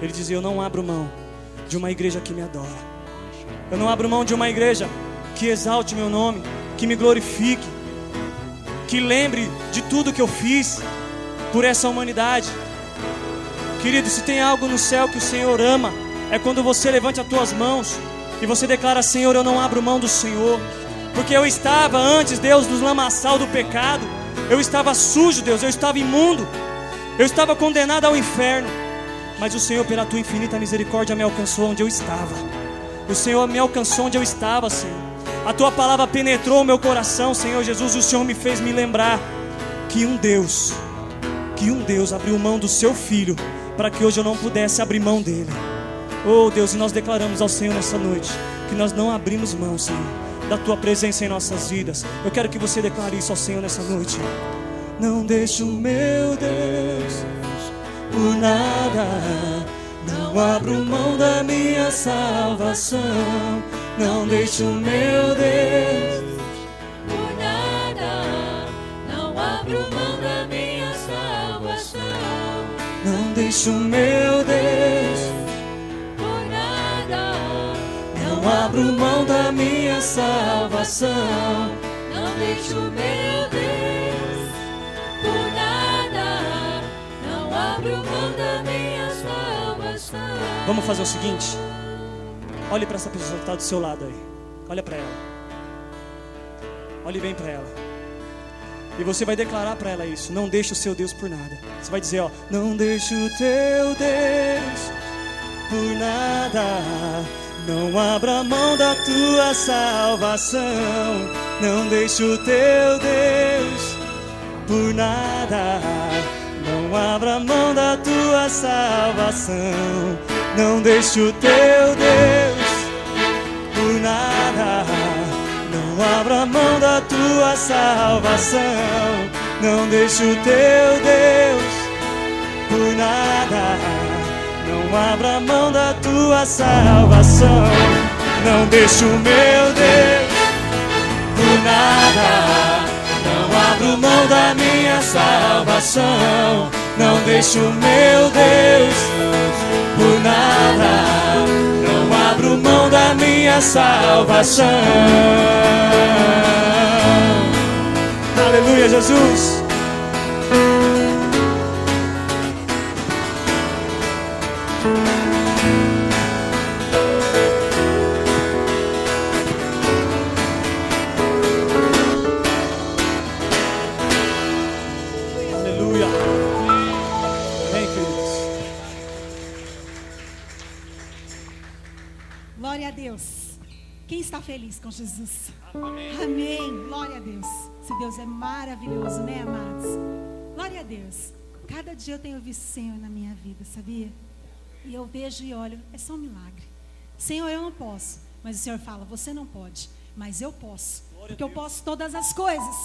Ele dizia: eu não abro mão de uma igreja que me adora. Eu não abro mão de uma igreja que exalte meu nome, que me glorifique, que lembre de tudo que eu fiz por essa humanidade. Querido, se tem algo no céu que o Senhor ama, é quando você levante as tuas mãos e você declara: Senhor, eu não abro mão do Senhor. Porque eu estava antes, Deus, do lamaçal do pecado. Eu estava sujo, Deus, eu estava imundo. Eu estava condenado ao inferno. Mas o Senhor, pela tua infinita misericórdia, me alcançou onde eu estava. O Senhor me alcançou onde eu estava, Senhor. A tua palavra penetrou o meu coração, Senhor Jesus. O Senhor me fez me lembrar que um Deus abriu mão do seu Filho para que hoje eu não pudesse abrir mão dele. Oh Deus, e nós declaramos ao Senhor nessa noite que nós não abrimos mão, Senhor, da tua presença em nossas vidas. Eu quero que você declare isso ao Senhor nessa noite. Não deixo o meu Deus por nada, não abro mão da minha salvação. Não deixo o meu Deus por nada, não abro mão da minha salvação. Não deixo o meu Deus Por nada, não abro mão da minha salvação. não deixo meu Deus. Por nada, não abro mão da minha salvação. Vamos fazer o seguinte. Olhe para essa pessoa que está do seu lado aí. Olha para ela. Olhe bem para ela. E você vai declarar para ela isso. Não deixe o seu Deus por nada. Você vai dizer, ó: não deixe o teu Deus por nada. Não abra mão da tua salvação. Não deixe o teu Deus por nada. Não abra mão da tua salvação. Não deixe o teu Deus por nada. Não abra mão da tua salvação. Não deixe o teu Deus por nada. Não abra mão da tua salvação. Não deixe o meu Deus por nada. Não abro mão da minha salvação. Não deixe o meu Deus por nada. Não abro mão da minha salvação. Aleluia, Jesus. Aleluia. Amém, queridos. Glória a Deus. Quem está feliz com Jesus? Amém. Glória a Deus. Esse Deus é maravilhoso, né, amados? Glória a Deus. Cada dia eu tenho visto o Senhor na minha vida, sabia? E eu vejo e olho, é só um milagre. Senhor, eu não posso. Mas o Senhor fala, você não pode, mas eu posso. Porque eu posso todas as coisas.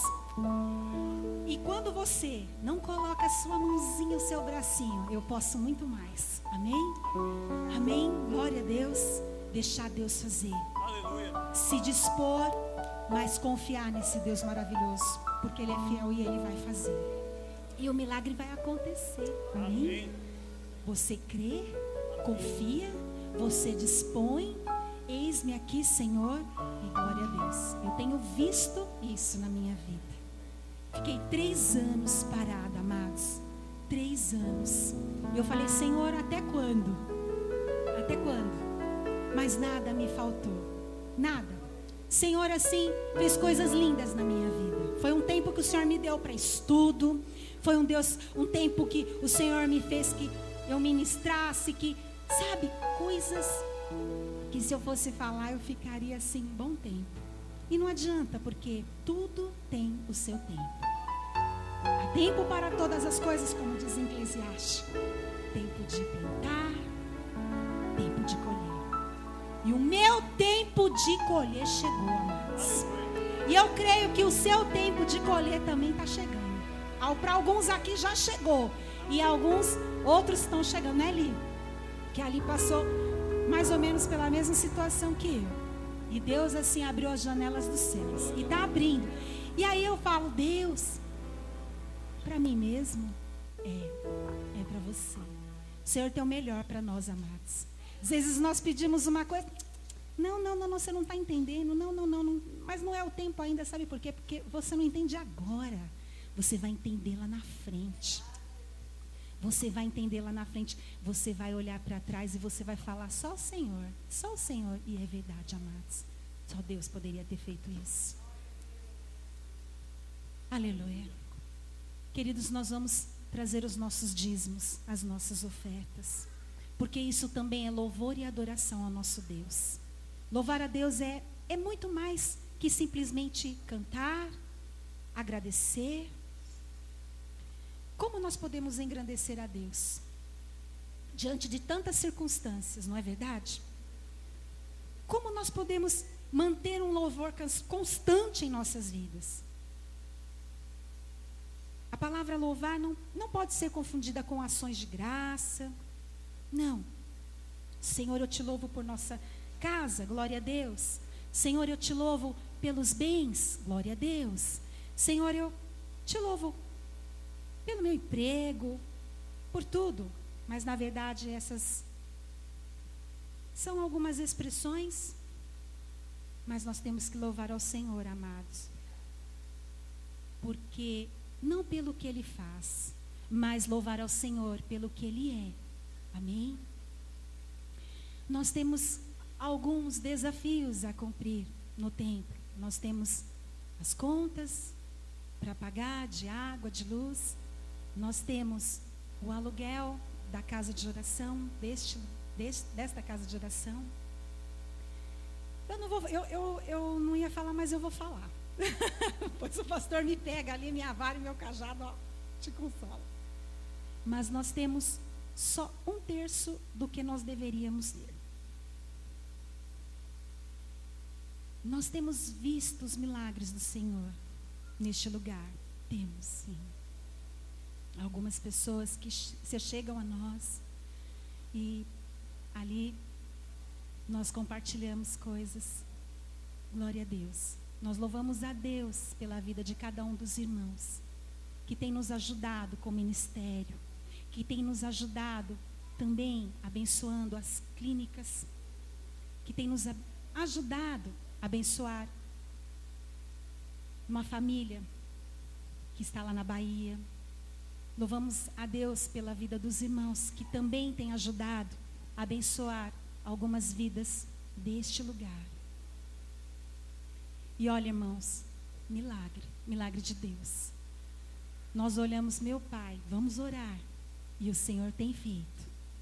E quando você não coloca a sua mãozinha, o seu bracinho, eu posso muito mais. Amém? Amém. Glória a Deus. Deixar Deus fazer. Aleluia. Se dispor, mas confiar nesse Deus maravilhoso, porque Ele é fiel e Ele vai fazer. E o milagre vai acontecer. Amém? Você crê, confia, você dispõe. Eis-me aqui, Senhor, e glória a Deus. Eu tenho visto isso na minha vida. Fiquei 3 anos parada, amados. 3 anos. E eu falei, Senhor, até quando? Até quando? Mas nada me faltou. Nada. Senhor, assim, fez coisas lindas na minha vida. Foi um tempo que o Senhor me deu para estudo. Foi um tempo que o Senhor me fez que eu ministrasse, que, sabe, coisas que se eu fosse falar eu ficaria assim um bom tempo. E não adianta, porque tudo tem o seu tempo. Há tempo para todas as coisas, como diz em Eclesiastes. Tempo de plantar, tempo de colher. E o meu tempo de colher chegou, amados. E eu creio que o seu tempo de colher também está chegando. Para alguns aqui já chegou. E alguns outros estão chegando, né, Li? Que ali passou mais ou menos pela mesma situação que eu. E Deus assim abriu as janelas dos céus. E está abrindo. E aí eu falo, Deus, para mim mesmo? É para você. O Senhor tem o melhor para nós, amados. Às vezes nós pedimos uma coisa, não, você não está entendendo, não, mas não é o tempo ainda, sabe por quê? Porque você não entende agora, você vai entender lá na frente. Você vai entender lá na frente, você vai olhar para trás e você vai falar, só o Senhor, e é verdade, amados, só Deus poderia ter feito isso. Aleluia. Queridos, nós vamos trazer os nossos dízimos, as nossas ofertas, porque isso também é louvor e adoração ao nosso Deus. Louvar a Deus é muito mais que simplesmente cantar, agradecer. Como nós podemos engrandecer a Deus? Diante de tantas circunstâncias, não é verdade? Como nós podemos manter um louvor constante em nossas vidas? A palavra louvar não pode ser confundida com ações de graça. Não. Senhor, eu te louvo por nossa casa, glória a Deus. Senhor, eu te louvo pelos bens, glória a Deus. Senhor, eu te louvo pelo meu emprego, por tudo. Mas na verdade essas são algumas expressões, mas nós temos que louvar ao Senhor, amados. Porque não pelo que Ele faz, mas louvar ao Senhor pelo que Ele é. Amém? Nós temos alguns desafios a cumprir no templo. Nós temos as contas para pagar de água, de luz. Nós temos o aluguel da casa de oração, desta casa de oração. Eu não ia falar, mas eu vou falar. Pois o pastor me pega ali, minha vara e meu cajado, ó, te consola. Mas nós temos só 1/3 do que nós deveríamos ter. Nós temos visto os milagres do Senhor neste lugar. Temos, sim. Algumas pessoas que se chegam a nós e ali nós compartilhamos coisas. Glória a Deus. Nós louvamos a Deus pela vida de cada um dos irmãos que tem nos ajudado com o ministério, que tem nos ajudado também abençoando as clínicas, que tem nos ajudado a abençoar uma família que está lá na Bahia. Louvamos a Deus pela vida dos irmãos que também tem ajudado a abençoar algumas vidas deste lugar. E olha, irmãos, milagre de Deus. Nós olhamos, meu Pai, vamos orar, e o Senhor tem feito.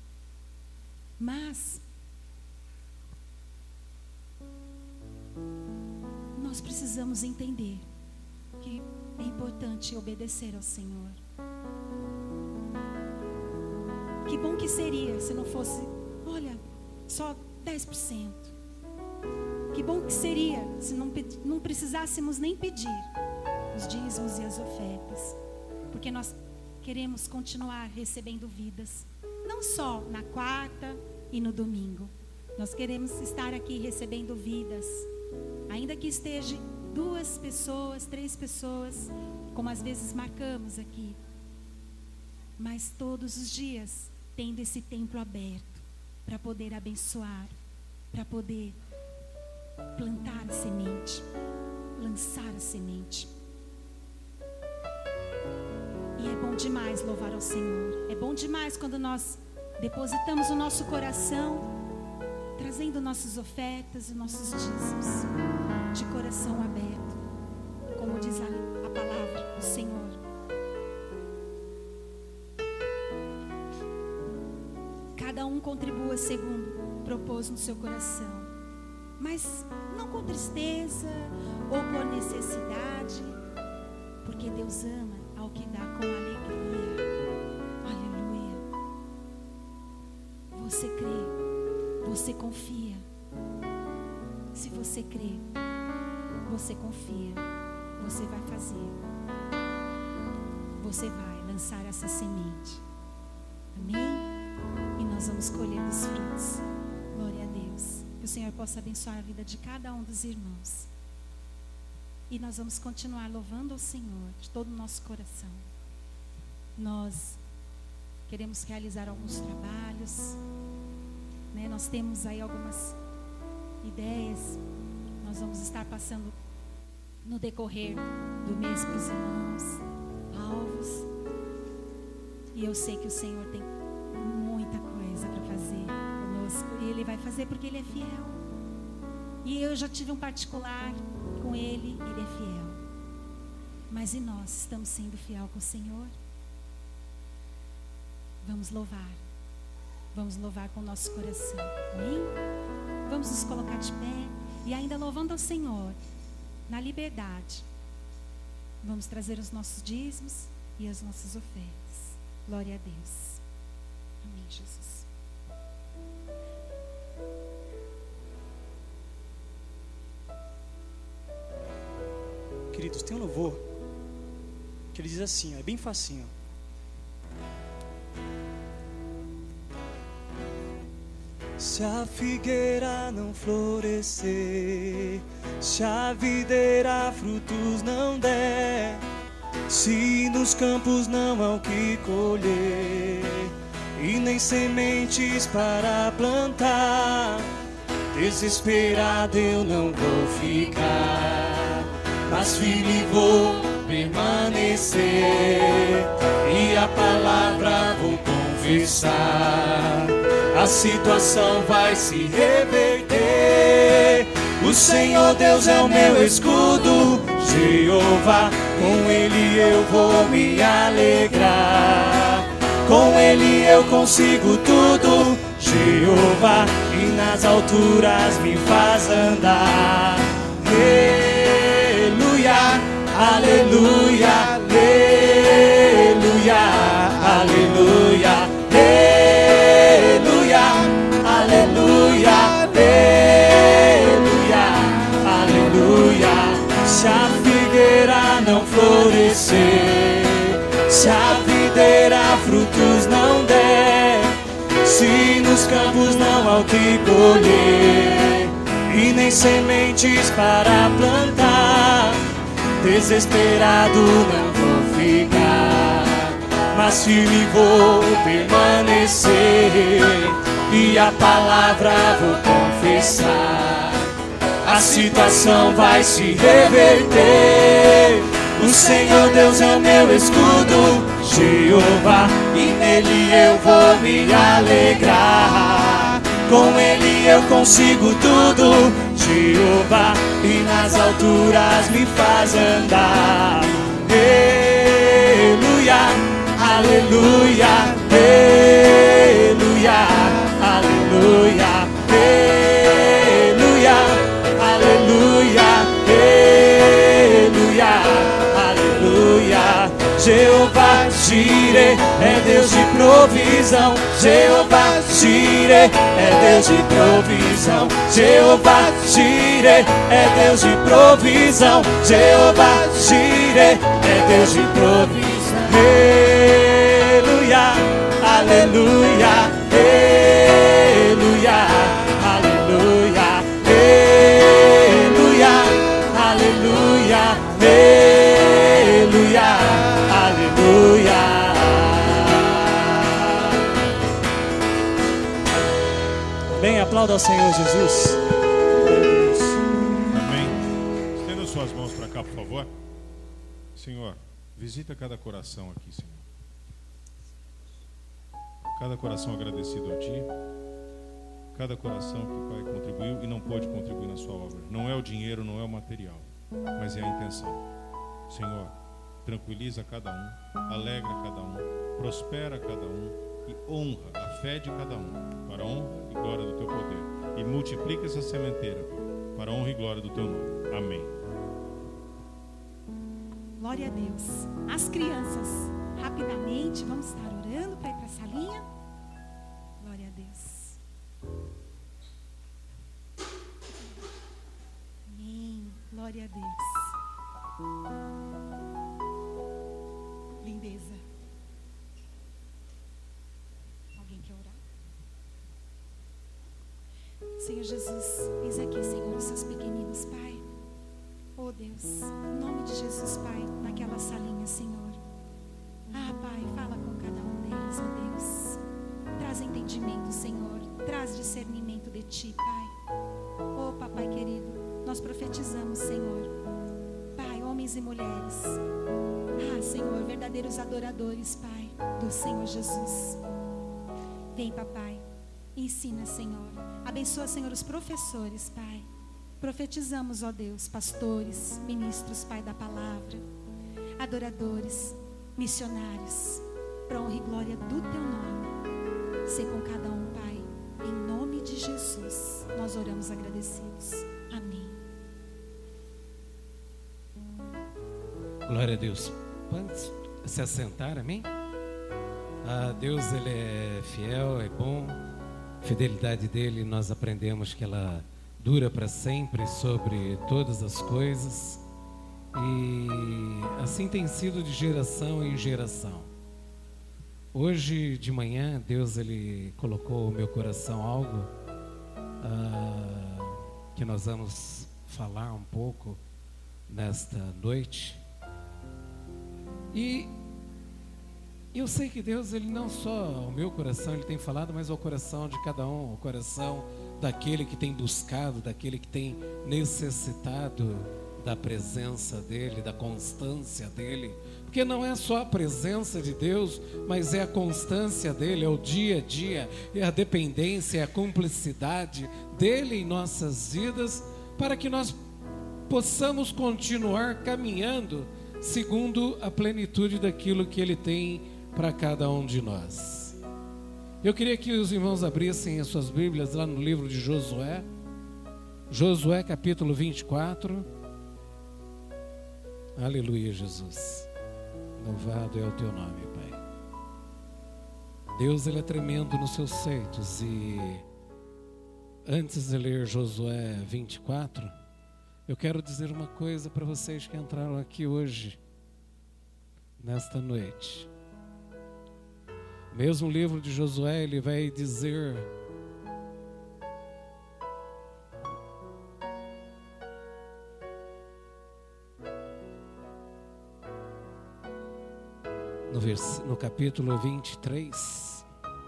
Mas nós precisamos entender que é importante obedecer ao Senhor. Que bom que seria se não fosse, olha, só 10%. Que bom que seria se não precisássemos nem pedir os dízimos e as ofertas. Porque nós queremos continuar recebendo vidas, não só na quarta e no domingo. Nós queremos estar aqui recebendo vidas, ainda que esteja 2 pessoas, 3 pessoas, como às vezes marcamos aqui. Mas todos os dias tendo esse templo aberto para poder abençoar, para poder plantar a semente, lançar a semente. E é bom demais louvar ao Senhor. É bom demais quando nós depositamos o nosso coração, trazendo nossas ofertas e nossos dízimos, de coração aberto, como diz a palavra do Senhor. Cada um contribua segundo propôs no seu coração, mas não com tristeza ou por necessidade, porque Deus ama ao que dá com alegria. Aleluia. Você crê, você confia. Se você crê, você confia, você vai fazer. Você vai lançar essa semente. Amém? E nós vamos colher os frutos. Glória a Deus. Que o Senhor possa abençoar a vida de cada um dos irmãos. E nós vamos continuar louvando ao Senhor de todo o nosso coração. Nós queremos realizar alguns trabalhos, né? Nós temos aí algumas ideias, nós vamos estar passando no decorrer do mês para os irmãos, alvos, e eu sei que o Senhor tem muita coisa para fazer conosco, e Ele vai fazer porque Ele é fiel, e eu já tive um particular com Ele, Ele é fiel, mas e nós estamos sendo fiel com o Senhor? Vamos louvar com o nosso coração, amém? Vamos nos colocar de pé e ainda louvando ao Senhor, na liberdade, vamos trazer os nossos dízimos e as nossas ofertas. Glória a Deus. Amém, Jesus. Queridos, tem um louvor que ele diz assim, ó, é bem facinho. Se a figueira não florescer, se a videira frutos não der, se nos campos não há o que colher, e nem sementes para plantar, desesperado eu não vou ficar, mas firme vou permanecer, e a palavra vou confessar. A situação vai se reverter. O Senhor Deus é o meu escudo, Jeová, com Ele eu vou me alegrar. Com Ele eu consigo tudo, Jeová, e nas alturas me faz andar. Aleluia, aleluia, aleluia, aleluia. Aleluia, aleluia, aleluia. Se a figueira não florescer, se a videira frutos não der, se nos campos não há o que colher, e nem sementes para plantar, desesperado não vou ficar, mas firme vou permanecer, e a palavra vou confessar. A situação vai se reverter. O Senhor Deus é o meu escudo, Jeová, e nele eu vou me alegrar. Com ele eu consigo tudo, Jeová, e nas alturas me faz andar. Aleluia, aleluia, aleluia. Aleluia, aleluia, aleluia, aleluia, aleluia. Jeová Jireh é Deus de provisão. Jeová Jireh é Deus de provisão. Jeová Jireh é Deus de provisão. Jeová Jireh é Deus de provisão. Aleluia, aleluia. Aleluia, aleluia, aleluia, aleluia, aleluia, aleluia. Bem, aplauda ao Senhor Jesus. Amém. Estenda suas mãos para cá, por favor. Senhor, visita cada coração aqui, Senhor. Cada coração agradecido a Ti, cada coração que, Pai, contribuiu e não pôde contribuir na Sua obra. Não é o dinheiro, não é o material, mas é a intenção. Senhor, tranquiliza cada um, alegra cada um, prospera cada um e honra a fé de cada um, para a honra e glória do Teu poder. E multiplica essa sementeira, Pai, para a honra e glória do Teu nome. Amém. Glória a Deus. As crianças, rapidamente, vamos estar orando para ir para a salinha. Glória a Deus. Amém. Glória a Deus. Lindeza. Alguém quer orar? Senhor Jesus, eis aqui, Senhor, os seus pequeninos, Pai. Oh Deus, em nome de Jesus, Pai, naquela salinha, Senhor. Ah, Pai, fala com cada um deles, oh Deus. Traz entendimento, Senhor. Traz discernimento de Ti, Pai. Oh, Papai querido, nós profetizamos, Senhor. Pai, homens e mulheres. Ah, Senhor, verdadeiros adoradores, Pai, do Senhor Jesus. Vem, Papai. Ensina, Senhor. Abençoa, Senhor, os professores, Pai. Profetizamos, ó Deus, pastores, ministros, Pai, da palavra, adoradores, missionários, para honra e glória do Teu nome. Ser com cada um, Pai, em nome de Jesus. Nós oramos agradecidos. Amém. Glória a Deus. Pode se assentar, amém? Deus, Ele é fiel, é bom. A fidelidade dEle, nós aprendemos que ela dura para sempre sobre todas as coisas. E assim tem sido de geração em geração. Hoje de manhã, Deus Ele colocou no meu coração algo que nós vamos falar um pouco nesta noite. E eu sei que Deus, Ele não só ao meu coração Ele tem falado, mas ao coração de cada um, ao coração daquele que tem buscado, daquele que tem necessitado da presença dEle, da constância dEle. Porque não é só a presença de Deus, mas é a constância dEle, é o dia a dia, é a dependência, é a cumplicidade dEle em nossas vidas, para que nós possamos continuar caminhando segundo a plenitude daquilo que Ele tem para cada um de nós. Eu queria que os irmãos abrissem as suas Bíblias lá no livro de Josué, Josué capítulo 24. Aleluia, Jesus. Louvado é o Teu nome, Pai. Deus, Ele é tremendo nos seus feitos. E antes de ler Josué 24, eu quero dizer uma coisa para vocês que entraram aqui hoje, nesta noite. O mesmo livro de Josué, ele vai dizer no capítulo 23,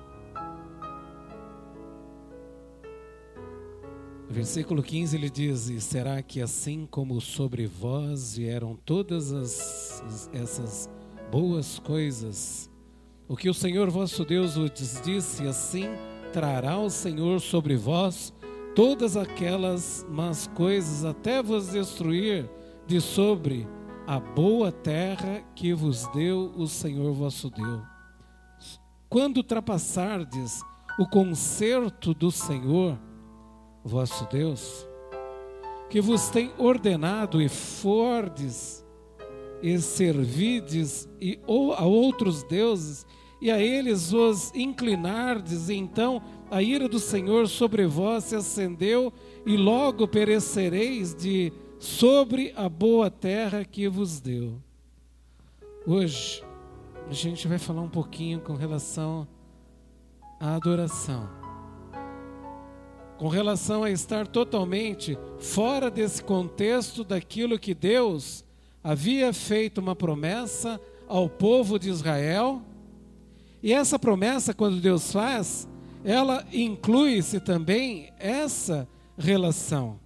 versículo 15, ele diz: E será que assim como sobre vós vieram todas essas boas coisas, o que o Senhor vosso Deus vos disse, assim trará o Senhor sobre vós todas aquelas más coisas, até vos destruir de sobre a boa terra que vos deu o Senhor vosso Deus. Quando ultrapassardes o concerto do Senhor vosso Deus, que vos tem ordenado, e fordes e servides a outros deuses, e a eles vos inclinardes, e então a ira do Senhor sobre vós se acendeu, e logo perecereis de sobre a boa terra que vos deu. Hoje a gente vai falar um pouquinho com relação à adoração, com relação a estar totalmente fora desse contexto daquilo que Deus havia feito uma promessa ao povo de Israel. E essa promessa, quando Deus faz, ela inclui-se também essa relação.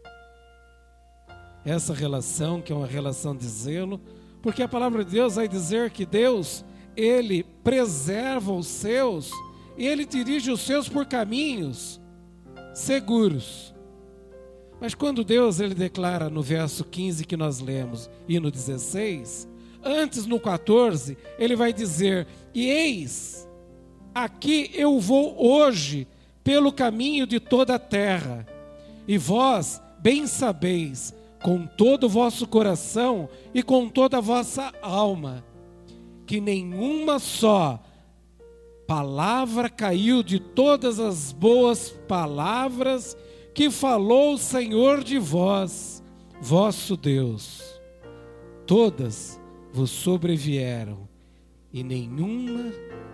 Essa relação que é uma relação de zelo, porque a palavra de Deus vai dizer que Deus, Ele preserva os seus e Ele dirige os seus por caminhos seguros. Mas quando Deus, Ele declara no verso 15 que nós lemos e no 16, antes no 14, Ele vai dizer: E eis, aqui eu vou hoje pelo caminho de toda a terra, e vós bem sabeis, com todo o vosso coração e com toda a vossa alma, que nenhuma só palavra caiu de todas as boas palavras que falou o Senhor de vós, vosso Deus. Todas vos sobrevieram, e nenhuma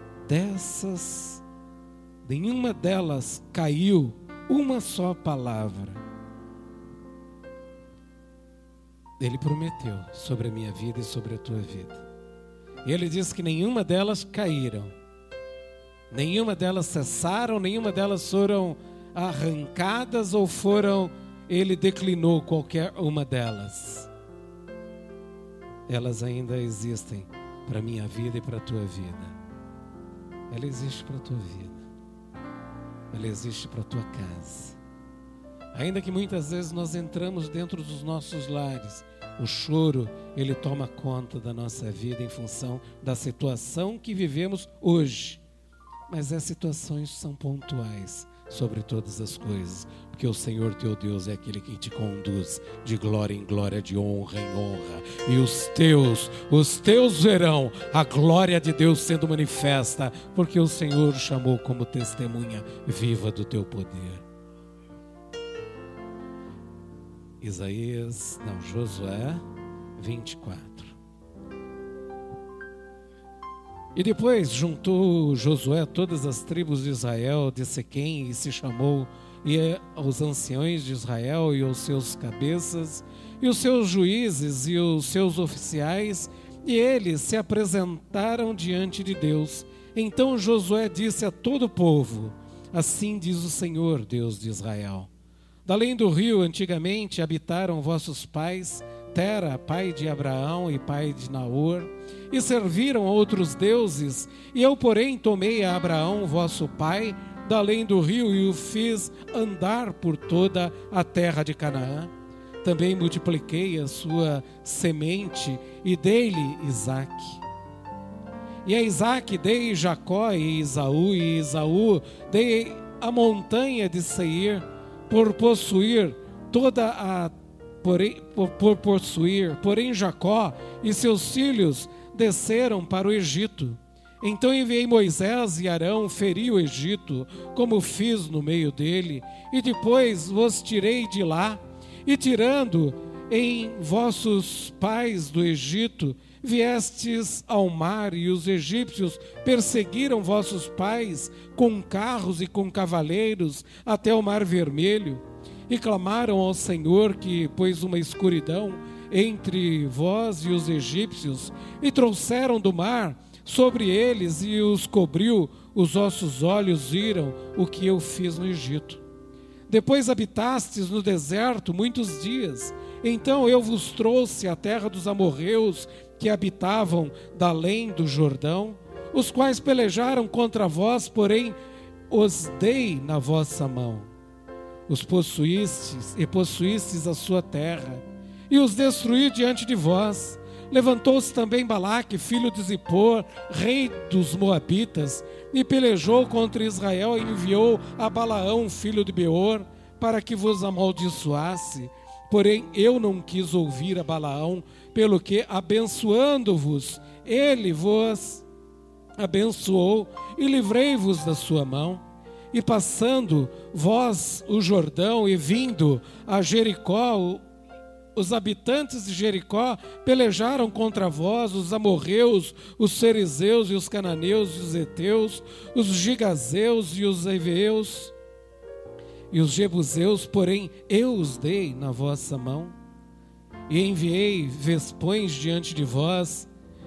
delas caiu uma só palavra. Ele prometeu sobre a minha vida e sobre a tua vida. E Ele diz que nenhuma delas caíram. Nenhuma delas cessaram, nenhuma delas foram arrancadas ou ele declinou qualquer uma delas. Elas ainda existem para a minha vida e para a tua vida. Ela existe para a tua vida. Ela existe para a tua casa. Ainda que muitas vezes nós entramos dentro dos nossos lares, o choro, ele toma conta da nossa vida em função da situação que vivemos hoje. Mas as situações são pontuais sobre todas as coisas, porque o Senhor teu Deus é aquele que te conduz de glória em glória, de honra em honra, e os teus verão a glória de Deus sendo manifesta, porque o Senhor chamou como testemunha viva do teu poder. Josué 24. E depois juntou Josué todas as tribos de Israel de Siquém e se chamou aos anciões de Israel e aos seus cabeças e os seus juízes e os seus oficiais, e eles se apresentaram diante de Deus. Então Josué disse a todo o povo: assim diz o Senhor, Deus de Israel: da além do rio antigamente habitaram vossos pais, Tera, pai de Abraão e pai de Naor, e serviram a outros deuses, e eu, porém, tomei a Abraão, vosso pai, da além do rio, e o fiz andar por toda a terra de Canaã. Também multipliquei a sua semente, e dei-lhe Isaque. E a Isaque dei Jacó e Esaú dei a montanha de Seir, por possuir toda a Porém Jacó e seus filhos desceram para o Egito. Então enviei Moisés e Arão ferir o Egito, como fiz no meio dele, e depois vos tirei de lá, e tirando em vossos pais do Egito, viestes ao mar, e os egípcios perseguiram vossos pais com carros e com cavaleiros até o mar Vermelho. E clamaram ao Senhor que pôs uma escuridão entre vós e os egípcios, e trouxeram do mar sobre eles e os cobriu, os vossos olhos viram o que eu fiz no Egito. Depois habitastes no deserto muitos dias, então eu vos trouxe à terra dos amorreus que habitavam da além do Jordão, os quais pelejaram contra vós, porém os dei na vossa mão. Os possuístes a sua terra, e os destruí diante de vós. Levantou-se também Balaque, filho de Zippor, rei dos Moabitas, e pelejou contra Israel, e enviou a Balaão, filho de Beor, para que vos amaldiçoasse. Porém eu não quis ouvir a Balaão, pelo que, abençoando-vos, ele vos abençoou, e livrei-vos da sua mão. E passando vós o Jordão e vindo a Jericó, os habitantes de Jericó pelejaram contra vós, os amorreus, os fariseus e os cananeus e os heteus, os gigazeus e os heveus e os jebuseus, porém eu os dei na vossa mão. E enviei vespões diante de vós,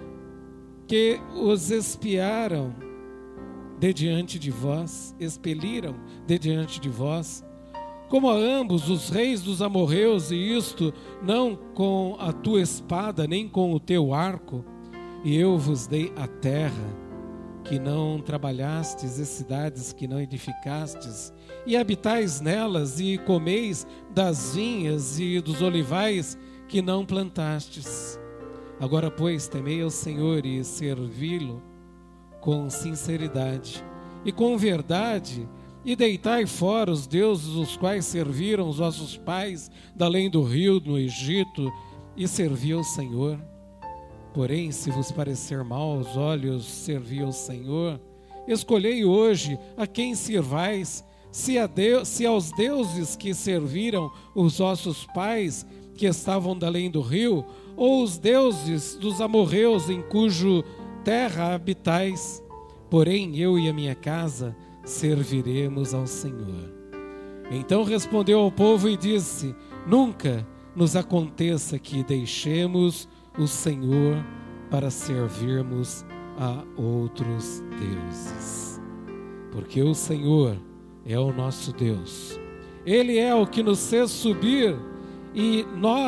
que os espiaram de diante de vós, expeliram de diante de vós, como a ambos os reis dos amorreus, e isto não com a tua espada, nem com o teu arco. E eu vos dei a terra que não trabalhastes, e cidades que não edificastes, e habitais nelas, e comeis das vinhas e dos olivais que não plantastes. Agora, pois, temei ao Senhor e servi-lo com sinceridade e com verdade, e deitai fora os deuses os quais serviram os vossos pais da além do rio no Egito, e servi ao Senhor. Porém, se vos parecer mal aos olhos servir ao Senhor, escolhei hoje a quem servais, se aos deuses que serviram os vossos pais que estavam da além do rio, ou os deuses dos amorreus em cujo terra habitais. Porém eu e a minha casa serviremos ao Senhor. Então respondeu ao povo e disse: nunca nos aconteça que deixemos o Senhor para servirmos a outros deuses. porque o Senhor é o nosso Deus. Ele é o que nos fez subir e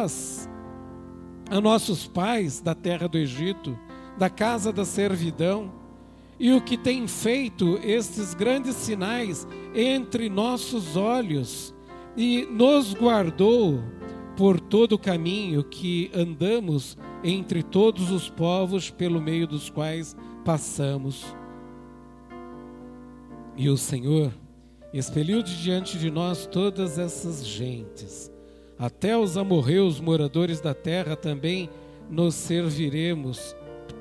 a nossos pais da terra do Egito, da casa da servidão, e o que tem feito estes grandes sinais entre nossos olhos, e nos guardou por todo o caminho que andamos entre todos os povos pelo meio dos quais passamos. E o Senhor expeliu de diante de nós todas essas gentes, até os amorreus, moradores da terra, também nós serviremos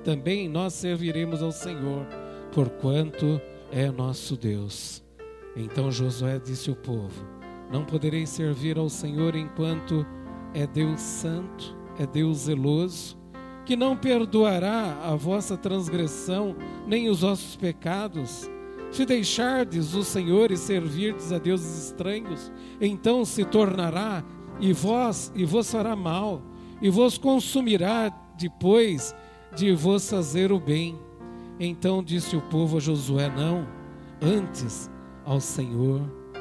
ao Senhor, porquanto é nosso Deus. Então Josué disse ao povo: não podereis servir ao Senhor enquanto é Deus santo, é Deus zeloso, que não perdoará a vossa transgressão, nem os vossos pecados. Se deixardes o Senhor e servirdes a deuses estranhos, então se tornará e vos fará mal, e vos consumirá depois de vos fazer o bem. Então disse o povo a Josué: não, antes ao Senhor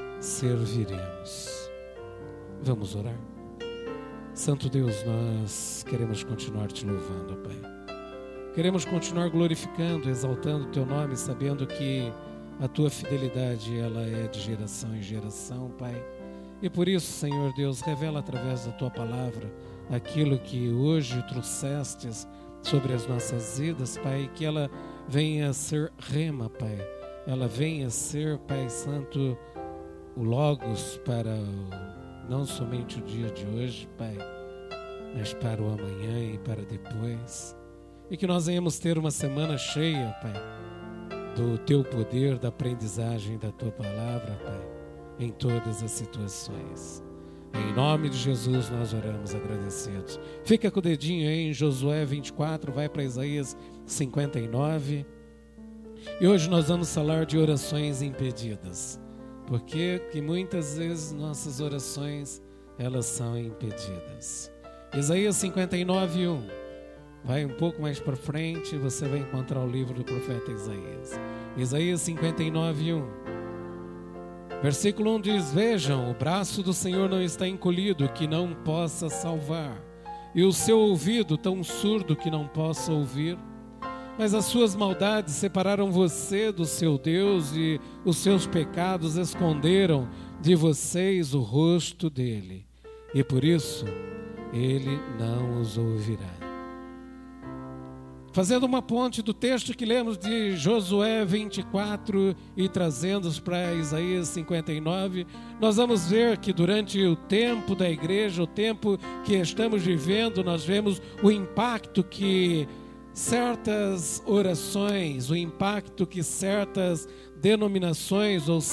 serviremos. Vamos orar. Santo Deus, nós queremos continuar te louvando, ó Pai. Queremos continuar glorificando, exaltando o teu nome, sabendo que a tua fidelidade, ela é de geração em geração, Pai. E por isso, Senhor Deus, revela através da tua palavra aquilo que hoje trouxestes sobre as nossas vidas, Pai, que ela venha a ser rema, Pai. Ela venha a ser, Pai Santo, o Logos para não somente o dia de hoje, Pai, mas para o amanhã e para depois. E que nós venhamos ter uma semana cheia, Pai, do teu poder, da aprendizagem da tua palavra, Pai, em todas as situações. Em nome de Jesus nós oramos agradecidos. Fica com o dedinho aí em Josué 24, vai para Isaías 59. E hoje nós vamos falar de orações impedidas. Porque que muitas vezes nossas orações, elas são impedidas. Isaías 59, 1. Vai um pouco mais para frente, você vai encontrar o livro do profeta Isaías. Isaías 59, 1. Versículo 1 diz: vejam, o braço do Senhor não está encolhido, que não possa salvar, e o seu ouvido tão surdo que não possa ouvir. Mas as suas maldades separaram você do seu Deus, e os seus pecados esconderam de vocês o rosto dele, e por isso ele não os ouvirá. Fazendo uma ponte do texto que lemos de Josué 24 e trazendo-os para Isaías 59, nós vamos ver que durante o tempo da igreja, o tempo que estamos vivendo, nós vemos o impacto que certas orações, o impacto que certas denominações ou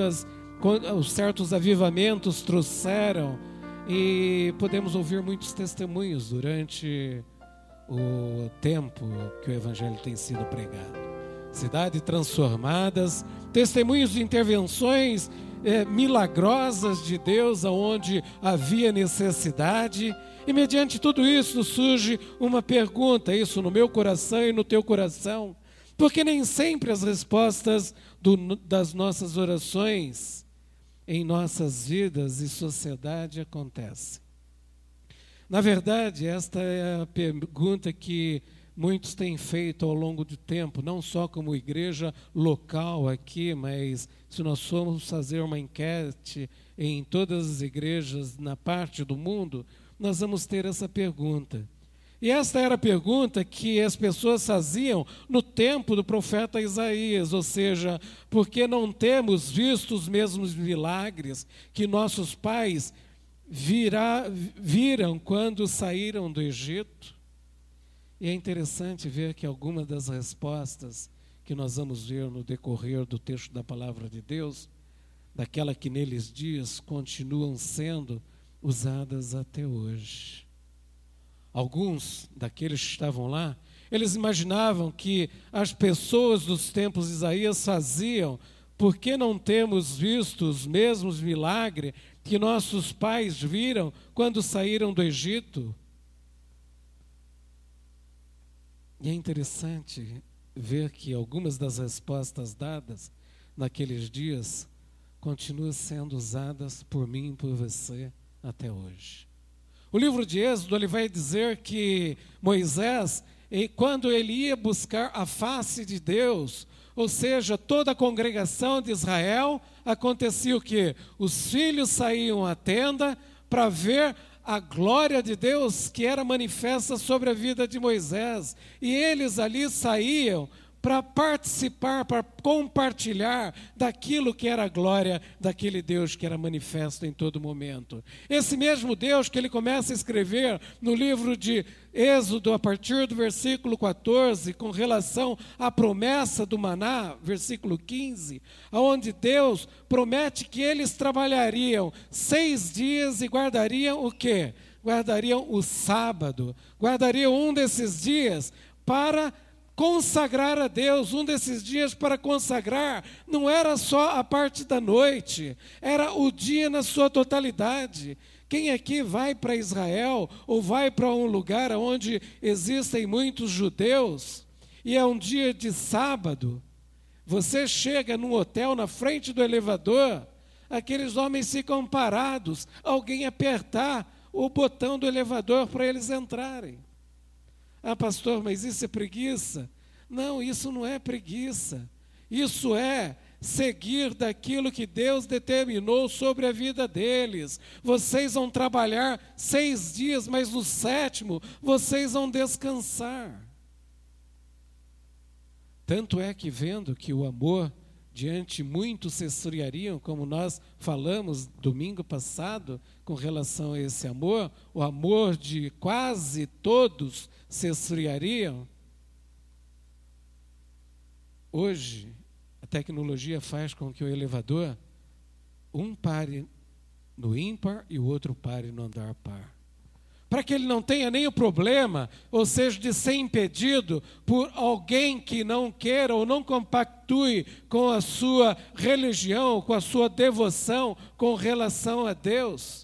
certos avivamentos trouxeram, e podemos ouvir muitos testemunhos durante o tempo que o evangelho tem sido pregado. Cidades transformadas, testemunhos de intervenções milagrosas de Deus aonde havia necessidade. E mediante tudo isso surge uma pergunta, isso no meu coração e no teu coração, porque nem sempre as respostas das nossas orações em nossas vidas e sociedade acontecem. Na verdade, esta é a pergunta que muitos têm feito ao longo do tempo, não só como igreja local aqui, mas se nós formos fazer uma enquete em todas as igrejas na parte do mundo, nós vamos ter essa pergunta. E esta era a pergunta que as pessoas faziam no tempo do profeta Isaías, ou seja, por que não temos visto os mesmos milagres que nossos pais viram quando saíram do Egito? E é interessante ver que algumas das respostas que nós vamos ver no decorrer do texto da palavra de Deus, daquela que neles diz, continuam sendo usadas até hoje. Alguns daqueles que estavam lá, eles imaginavam que as pessoas dos tempos de Isaías faziam, porque não temos visto os mesmos milagres que nossos pais viram quando saíram do Egito? E é interessante ver que algumas das respostas dadas naqueles dias, continua sendo usadas por mim e por você até hoje. O livro de Êxodo, ele vai dizer que Moisés, quando ele ia buscar a face de Deus, ou seja, toda a congregação de Israel, acontecia o quê? Os filhos saíam à tenda para ver a glória de Deus que era manifesta sobre a vida de Moisés. E eles ali saíam para participar, para compartilhar daquilo que era a glória daquele Deus que era manifesto em todo momento. Esse mesmo Deus que ele começa a escrever no livro de Êxodo, a partir do versículo 14, com relação à promessa do maná, versículo 15, onde Deus promete que eles trabalhariam 6 dias e guardariam o quê? Guardariam o sábado, guardariam um desses dias para consagrar a Deus. Um desses dias para consagrar não era só a parte da noite, era o dia na sua totalidade. Quem aqui vai para Israel ou vai para um lugar onde existem muitos judeus e é um dia de sábado, você chega num hotel na frente do elevador, aqueles homens ficam parados, alguém apertar o botão do elevador para eles entrarem. Ah, pastor, mas isso é preguiça? Não, isso não é preguiça. Isso é seguir daquilo que Deus determinou sobre a vida deles. Vocês vão trabalhar 6 dias, mas no 7º vocês vão descansar. Tanto é que, vendo que o amor diante muitos se esfriariam, como nós falamos domingo passado com relação a esse amor, o amor de quase todos se esfriariam. Hoje, a tecnologia faz com que o elevador, um pare no ímpar e o outro pare no andar par. Para que ele não tenha nem o problema, ou seja, de ser impedido por alguém que não queira ou não compactue com a sua religião, com a sua devoção com relação a Deus.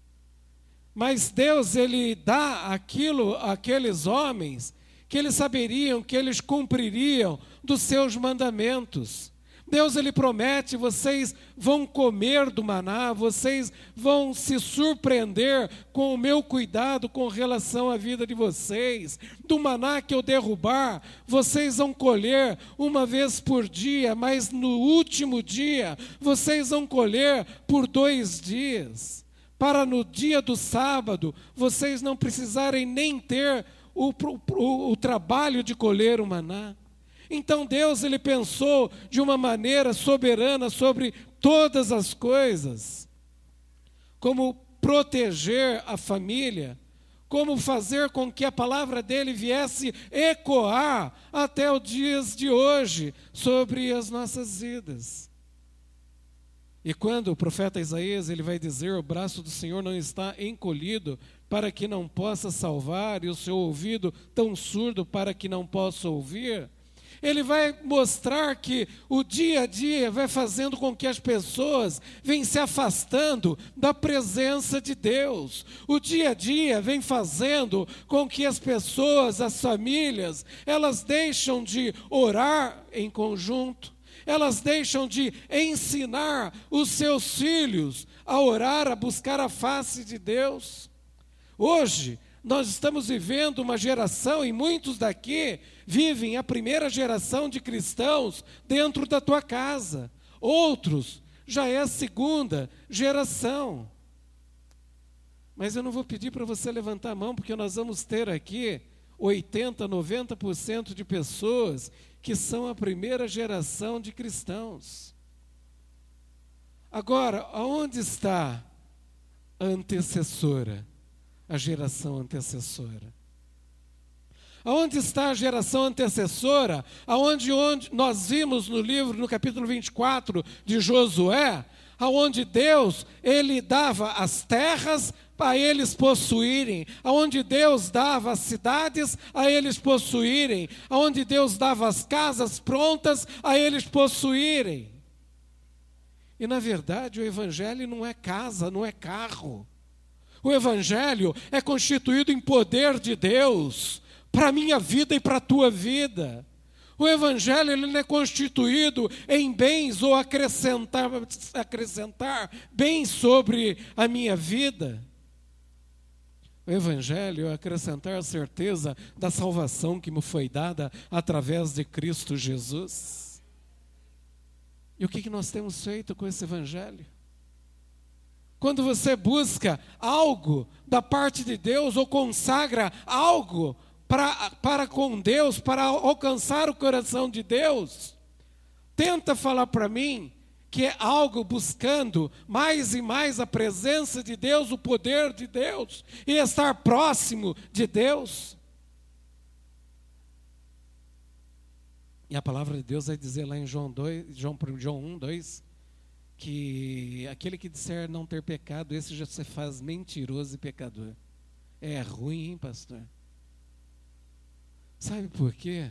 Mas Deus, ele dá aquilo àqueles homens que eles saberiam que eles cumpririam dos seus mandamentos. Deus, ele promete, vocês vão comer do maná, vocês vão se surpreender com o meu cuidado com relação à vida de vocês. Do maná que eu derrubar, vocês vão colher uma vez por dia, mas no último dia, vocês vão colher por 2 dias. Para no dia do sábado, vocês não precisarem nem ter o trabalho de colher o maná. Então Deus, ele pensou de uma maneira soberana sobre todas as coisas. Como proteger a família, como fazer com que a palavra dele viesse ecoar até os dias de hoje sobre as nossas vidas. E quando o profeta Isaías, ele vai dizer, o braço do Senhor não está encolhido para que não possa salvar, e o seu ouvido tão surdo para que não possa ouvir, ele vai mostrar que o dia a dia vai fazendo com que as pessoas venham se afastando da presença de Deus. O dia a dia vem fazendo com que as pessoas, as famílias, elas deixam de orar em conjunto, elas deixam de ensinar os seus filhos a orar, a buscar a face de Deus. Hoje, nós estamos vivendo uma geração, e muitos daqui vivem a primeira geração de cristãos dentro da tua casa. Outros já é a segunda geração. Mas eu não vou pedir para você levantar a mão, porque nós vamos ter aqui 80%, 90% de pessoas que são a primeira geração de cristãos. Agora, aonde está a antecessora? A geração antecessora. Aonde está a geração antecessora? Onde nós vimos no livro, no capítulo 24 de Josué, aonde Deus, ele dava as terras para eles possuírem, aonde Deus dava as cidades a eles possuírem, aonde Deus dava as casas prontas a eles possuírem. E na verdade o evangelho não é casa, não é carro. O evangelho é constituído em poder de Deus para a minha vida e para a tua vida. O evangelho ele não é constituído em bens ou acrescentar bens sobre a minha vida. O evangelho é acrescentar a certeza da salvação que me foi dada através de Cristo Jesus. E o que nós temos feito com esse evangelho? Quando você busca algo da parte de Deus ou consagra algo para com Deus, para alcançar o coração de Deus, tenta falar para mim que é algo buscando mais e mais a presença de Deus, o poder de Deus e estar próximo de Deus. E a palavra de Deus vai dizer lá em João 1, 2, que aquele que disser não ter pecado, esse já se faz mentiroso e pecador. É ruim, hein, pastor? Sabe por quê?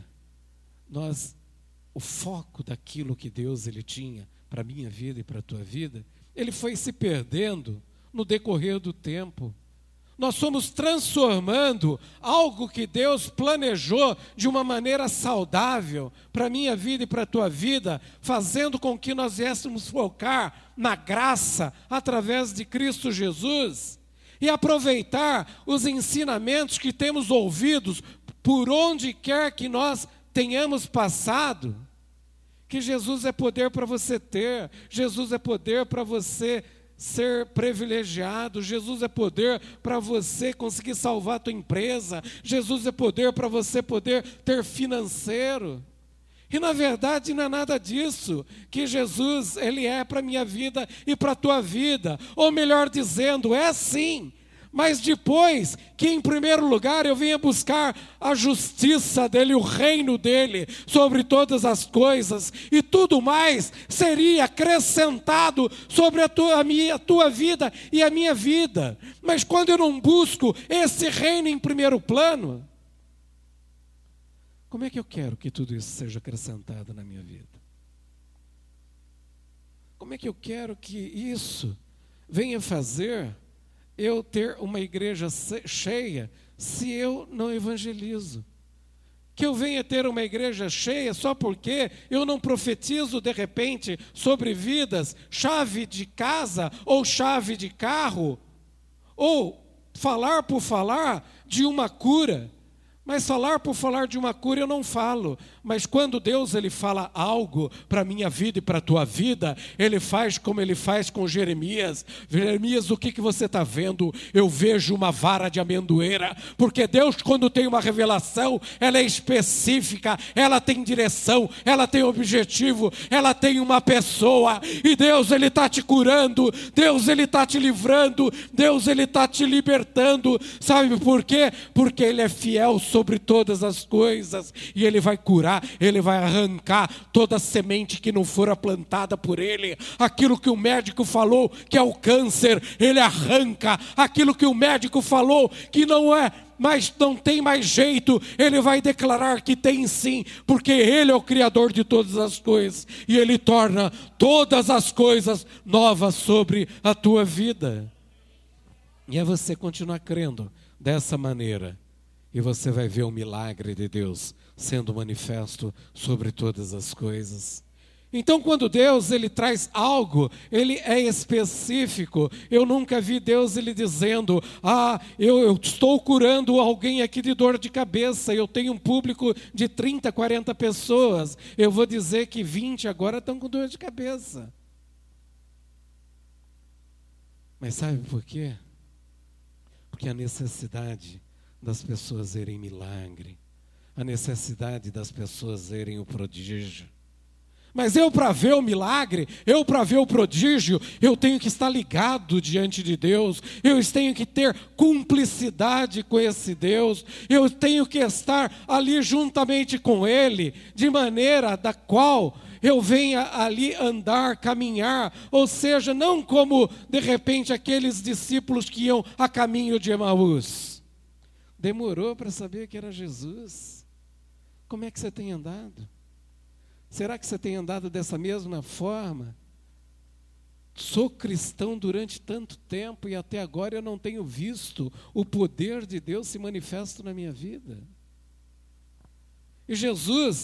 O foco daquilo que Deus ele tinha para a minha vida e para a tua vida, ele foi se perdendo no decorrer do tempo. Nós fomos transformando algo que Deus planejou de uma maneira saudável para a minha vida e para a tua vida, fazendo com que nós viéssemos focar na graça através de Cristo Jesus e aproveitar os ensinamentos que temos ouvidos por onde quer que nós tenhamos passado, que Jesus é poder para você ter, Jesus é poder para você ser privilegiado, Jesus é poder para você conseguir salvar a tua empresa, Jesus é poder para você poder ter financeiro. E na verdade não é nada disso que Jesus ele é para a minha vida e para a tua vida, ou melhor dizendo, é sim. Mas depois que em primeiro lugar eu venha buscar a justiça dele, o reino dele sobre todas as coisas, e tudo mais seria acrescentado sobre a tua vida e a minha vida. Mas quando eu não busco esse reino em primeiro plano, como é que eu quero que tudo isso seja acrescentado na minha vida? Como é que eu quero que isso venha fazer eu ter uma igreja cheia se eu não evangelizo? Que eu venha ter uma igreja cheia só porque eu não profetizo de repente sobre vidas, chave de casa ou chave de carro, ou falar por falar de uma cura. Mas falar por falar de uma cura eu não falo. Mas quando Deus ele fala algo para a minha vida e para a tua vida, Ele faz como Ele faz com Jeremias. Jeremias, o que você está vendo? Eu vejo uma vara de amendoeira. Porque Deus, quando tem uma revelação, ela é específica, ela tem direção, ela tem objetivo, ela tem uma pessoa. E Deus ele está te curando, Deus ele está te livrando, Deus ele está te libertando. Sabe por quê? Porque Ele é fiel sobre todas as coisas, e Ele vai curar, Ele vai arrancar toda semente que não fora plantada por Ele. Aquilo que o médico falou que é o câncer, Ele arranca. Aquilo que o médico falou que não é, mas não tem mais jeito, Ele vai declarar que tem sim, porque Ele é o Criador de todas as coisas, e Ele torna todas as coisas novas sobre a tua vida. E é você continuar crendo dessa maneira, e você vai ver o milagre de Deus sendo manifesto sobre todas as coisas. Então, quando Deus ele traz algo, Ele é específico. Eu nunca vi Deus ele dizendo, eu estou curando alguém aqui de dor de cabeça, eu tenho um público de 30, 40 pessoas, eu vou dizer que 20 agora estão com dor de cabeça. Mas sabe por quê? Porque a necessidade das pessoas verem milagre, a necessidade das pessoas verem o prodígio. Mas eu, para ver o milagre, eu, para ver o prodígio, eu tenho que estar ligado diante de Deus, eu tenho que ter cumplicidade com esse Deus, eu tenho que estar ali juntamente com Ele, de maneira da qual eu venha ali andar, caminhar, ou seja, não como de repente aqueles discípulos que iam a caminho de Emaús. Demorou para saber que era Jesus. Como é que você tem andado? Será que você tem andado dessa mesma forma? Sou cristão durante tanto tempo e até agora eu não tenho visto o poder de Deus se manifesto na minha vida. E Jesus,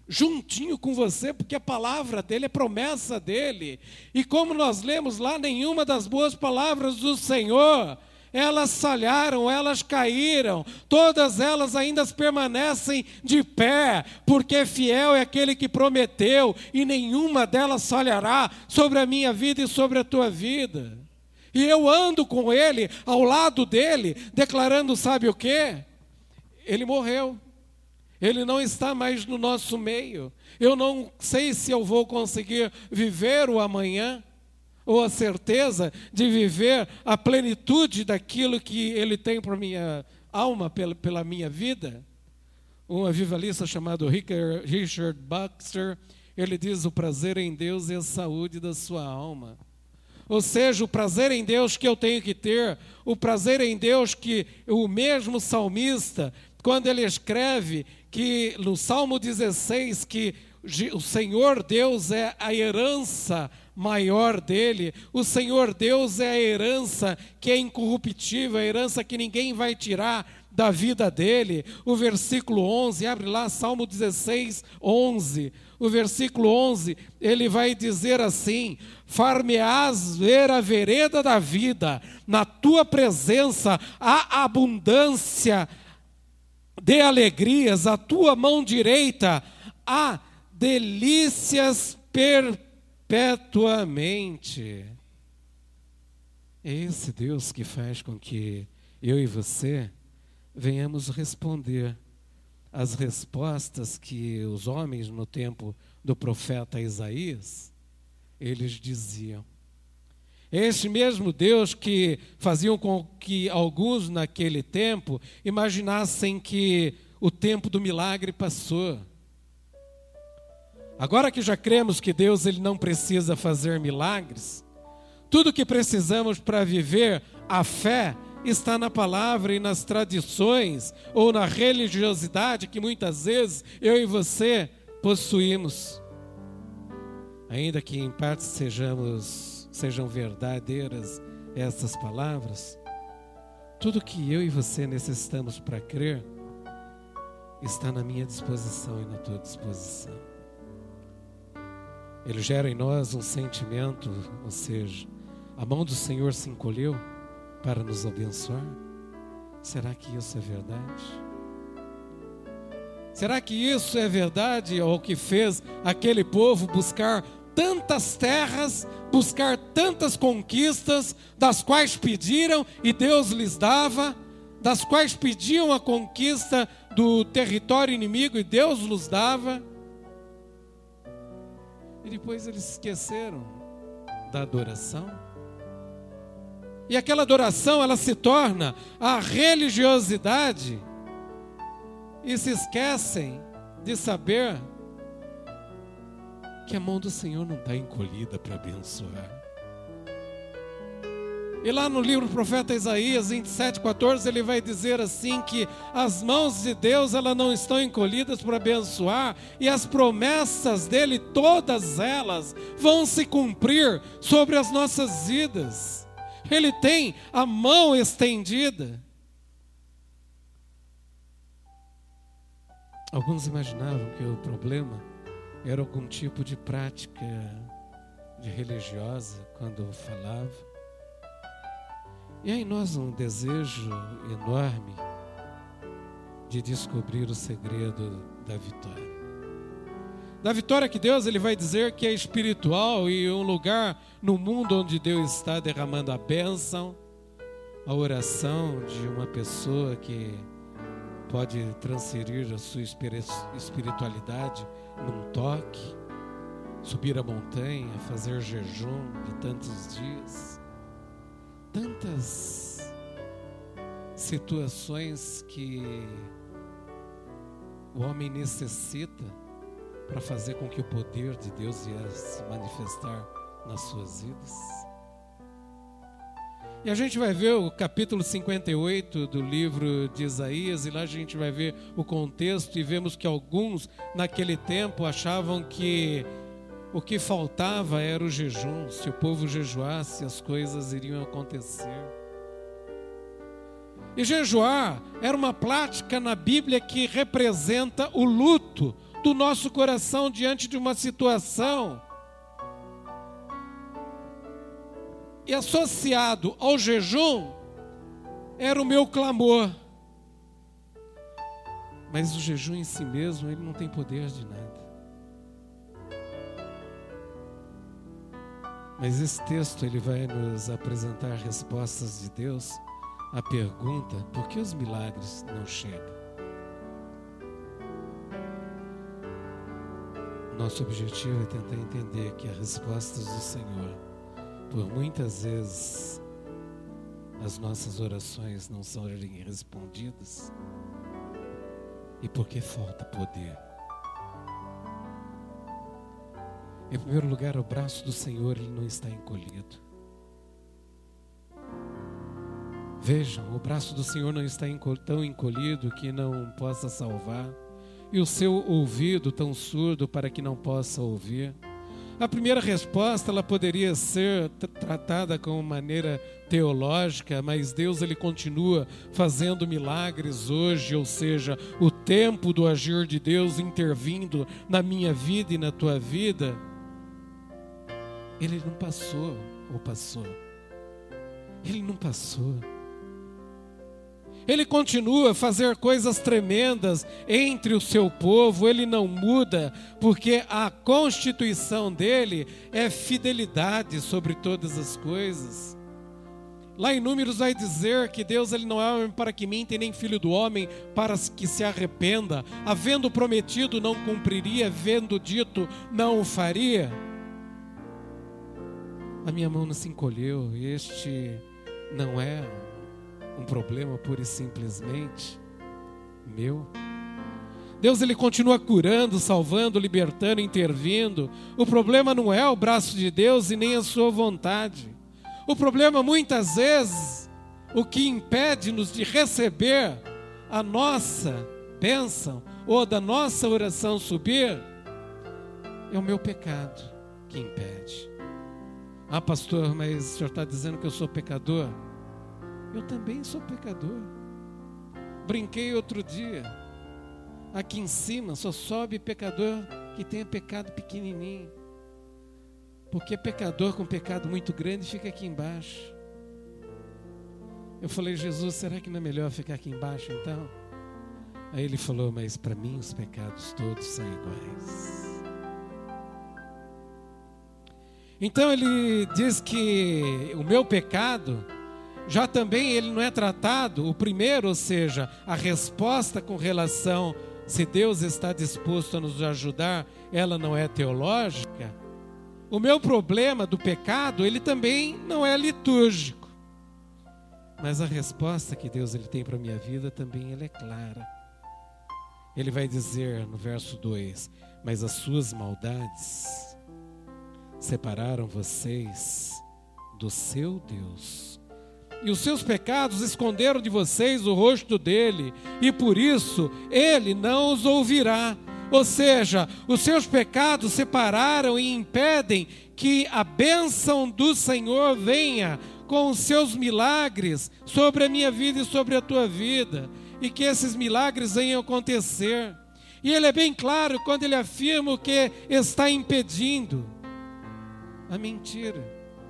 juntinho com você, porque a palavra dele é promessa dele. E como nós lemos lá, nenhuma das boas palavras do Senhor, elas falharam, elas caíram, todas elas ainda permanecem de pé, porque fiel é aquele que prometeu, e nenhuma delas falhará sobre a minha vida e sobre a tua vida. E eu ando com ele, ao lado dele, declarando, sabe o quê? Ele morreu. Ele não está mais no nosso meio. Eu não sei se eu vou conseguir viver o amanhã, ou a certeza de viver a plenitude daquilo que Ele tem para a minha alma, pela minha vida. Um avivalista chamado Richard Baxter, ele diz: o prazer em Deus é a saúde da sua alma. Ou seja, o prazer em Deus que eu tenho que ter, o prazer em Deus que o mesmo salmista, quando ele escreve que no Salmo 16, que o Senhor Deus é a herança maior dele, o Senhor Deus é a herança que é incorruptível, a herança que ninguém vai tirar da vida dele. O versículo 11, abre lá, Salmo 16, 11. O versículo 11, ele vai dizer assim: far-me-ás ver a vereda da vida, na tua presença há abundância de alegrias, a tua mão direita há delícias perpetuamente. É esse Deus que faz com que eu e você venhamos responder as respostas que os homens no tempo do profeta Isaías, eles diziam. Este mesmo Deus que faziam com que alguns naquele tempo imaginassem que o tempo do milagre passou. Agora que já cremos que Deus ele não precisa fazer milagres, tudo que precisamos para viver a fé está na palavra e nas tradições ou na religiosidade que muitas vezes eu e você possuímos. Ainda que em parte sejam verdadeiras essas palavras, tudo que eu e você necessitamos para crer está na minha disposição e na tua disposição. Ele gera em nós um sentimento, ou seja, a mão do Senhor se encolheu para nos abençoar. Será que isso é verdade? Será que isso é verdade, ou que fez aquele povo buscar tantas terras, buscar tantas conquistas, das quais pediram e Deus lhes dava, das quais pediam a conquista do território inimigo e Deus lhes dava? E depois eles esqueceram da adoração. E aquela adoração, ela se torna a religiosidade. E se esquecem de saber que a mão do Senhor não está encolhida para abençoar. E lá no livro do profeta Isaías 27:14, ele vai dizer assim que as mãos de Deus elas não estão encolhidas para abençoar, e as promessas dele, todas elas, vão se cumprir sobre as nossas vidas. Ele tem a mão estendida. Alguns imaginavam que o problema era algum tipo de prática religiosa quando falava. E aí nós um desejo enorme de descobrir o segredo da vitória. Da vitória que Deus ele vai dizer que é espiritual e um lugar no mundo onde Deus está derramando a bênção, a oração de uma pessoa que pode transferir a sua espiritualidade num toque, subir a montanha, fazer jejum de tantos dias. Tantas situações que o homem necessita para fazer com que o poder de Deus viesse se manifestar nas suas vidas. E a gente vai ver o capítulo 58 do livro de Isaías, e lá a gente vai ver o contexto e vemos que alguns naquele tempo achavam que o que faltava era o jejum. Se o povo jejuasse, as coisas iriam acontecer. E jejuar era uma prática na Bíblia que representa o luto do nosso coração diante de uma situação. E associado ao jejum, era o meu clamor. Mas o jejum em si mesmo, ele não tem poder de nada. Mas esse texto, ele vai nos apresentar respostas de Deus à pergunta: por que os milagres não chegam? Nosso objetivo é tentar entender que as respostas do Senhor, por muitas vezes, as nossas orações não são respondidas, e porque falta poder. Em primeiro lugar, o braço do Senhor, ele não está encolhido. Vejam, o braço do Senhor não está tão encolhido que não possa salvar, e o seu ouvido tão surdo para que não possa ouvir. A primeira resposta, ela poderia ser tratada como maneira teológica, mas Deus, ele continua fazendo milagres hoje, ou seja, o tempo do agir de Deus intervindo na minha vida e na tua vida. Ele não passou, ou passou? Ele não passou. Ele continua a fazer coisas tremendas entre o seu povo, ele não muda, porque a constituição dele é fidelidade sobre todas as coisas. Lá em Números vai dizer que Deus, ele não é homem para que minta, e nem filho do homem para que se arrependa. Havendo prometido, não cumpriria; havendo dito, não o faria. A minha mão não se encolheu. Este não é um problema pura e simplesmente meu. Deus, ele continua curando, salvando, libertando, intervindo. O problema não é o braço de Deus e nem a sua vontade. O problema, muitas vezes, o que impede-nos de receber a nossa bênção ou da nossa oração subir, é o meu pecado que impede. Ah, pastor, mas o senhor está dizendo que eu sou pecador? Eu também sou pecador. Brinquei outro dia. Aqui em cima só sobe pecador que tenha pecado pequenininho. Porque pecador com pecado muito grande fica aqui embaixo. Eu falei: Jesus, será que não é melhor ficar aqui embaixo então? Aí ele falou: mas para mim os pecados todos são iguais. Então ele diz que o meu pecado já também ele não é tratado, o primeiro, ou seja, a resposta com relação se Deus está disposto a nos ajudar, ela não é teológica. O meu problema do pecado, ele também não é litúrgico. Mas a resposta que Deus ele tem para a minha vida também ela é clara. Ele vai dizer no verso 2: mas as suas maldades separaram vocês do seu Deus, e os seus pecados esconderam de vocês o rosto dele, e por isso ele não os ouvirá. Ou seja, os seus pecados separaram e impedem que a bênção do Senhor venha com os seus milagres sobre a minha vida e sobre a tua vida, e que esses milagres venham acontecer. E ele é bem claro quando ele afirma o que está impedindo: a mentira.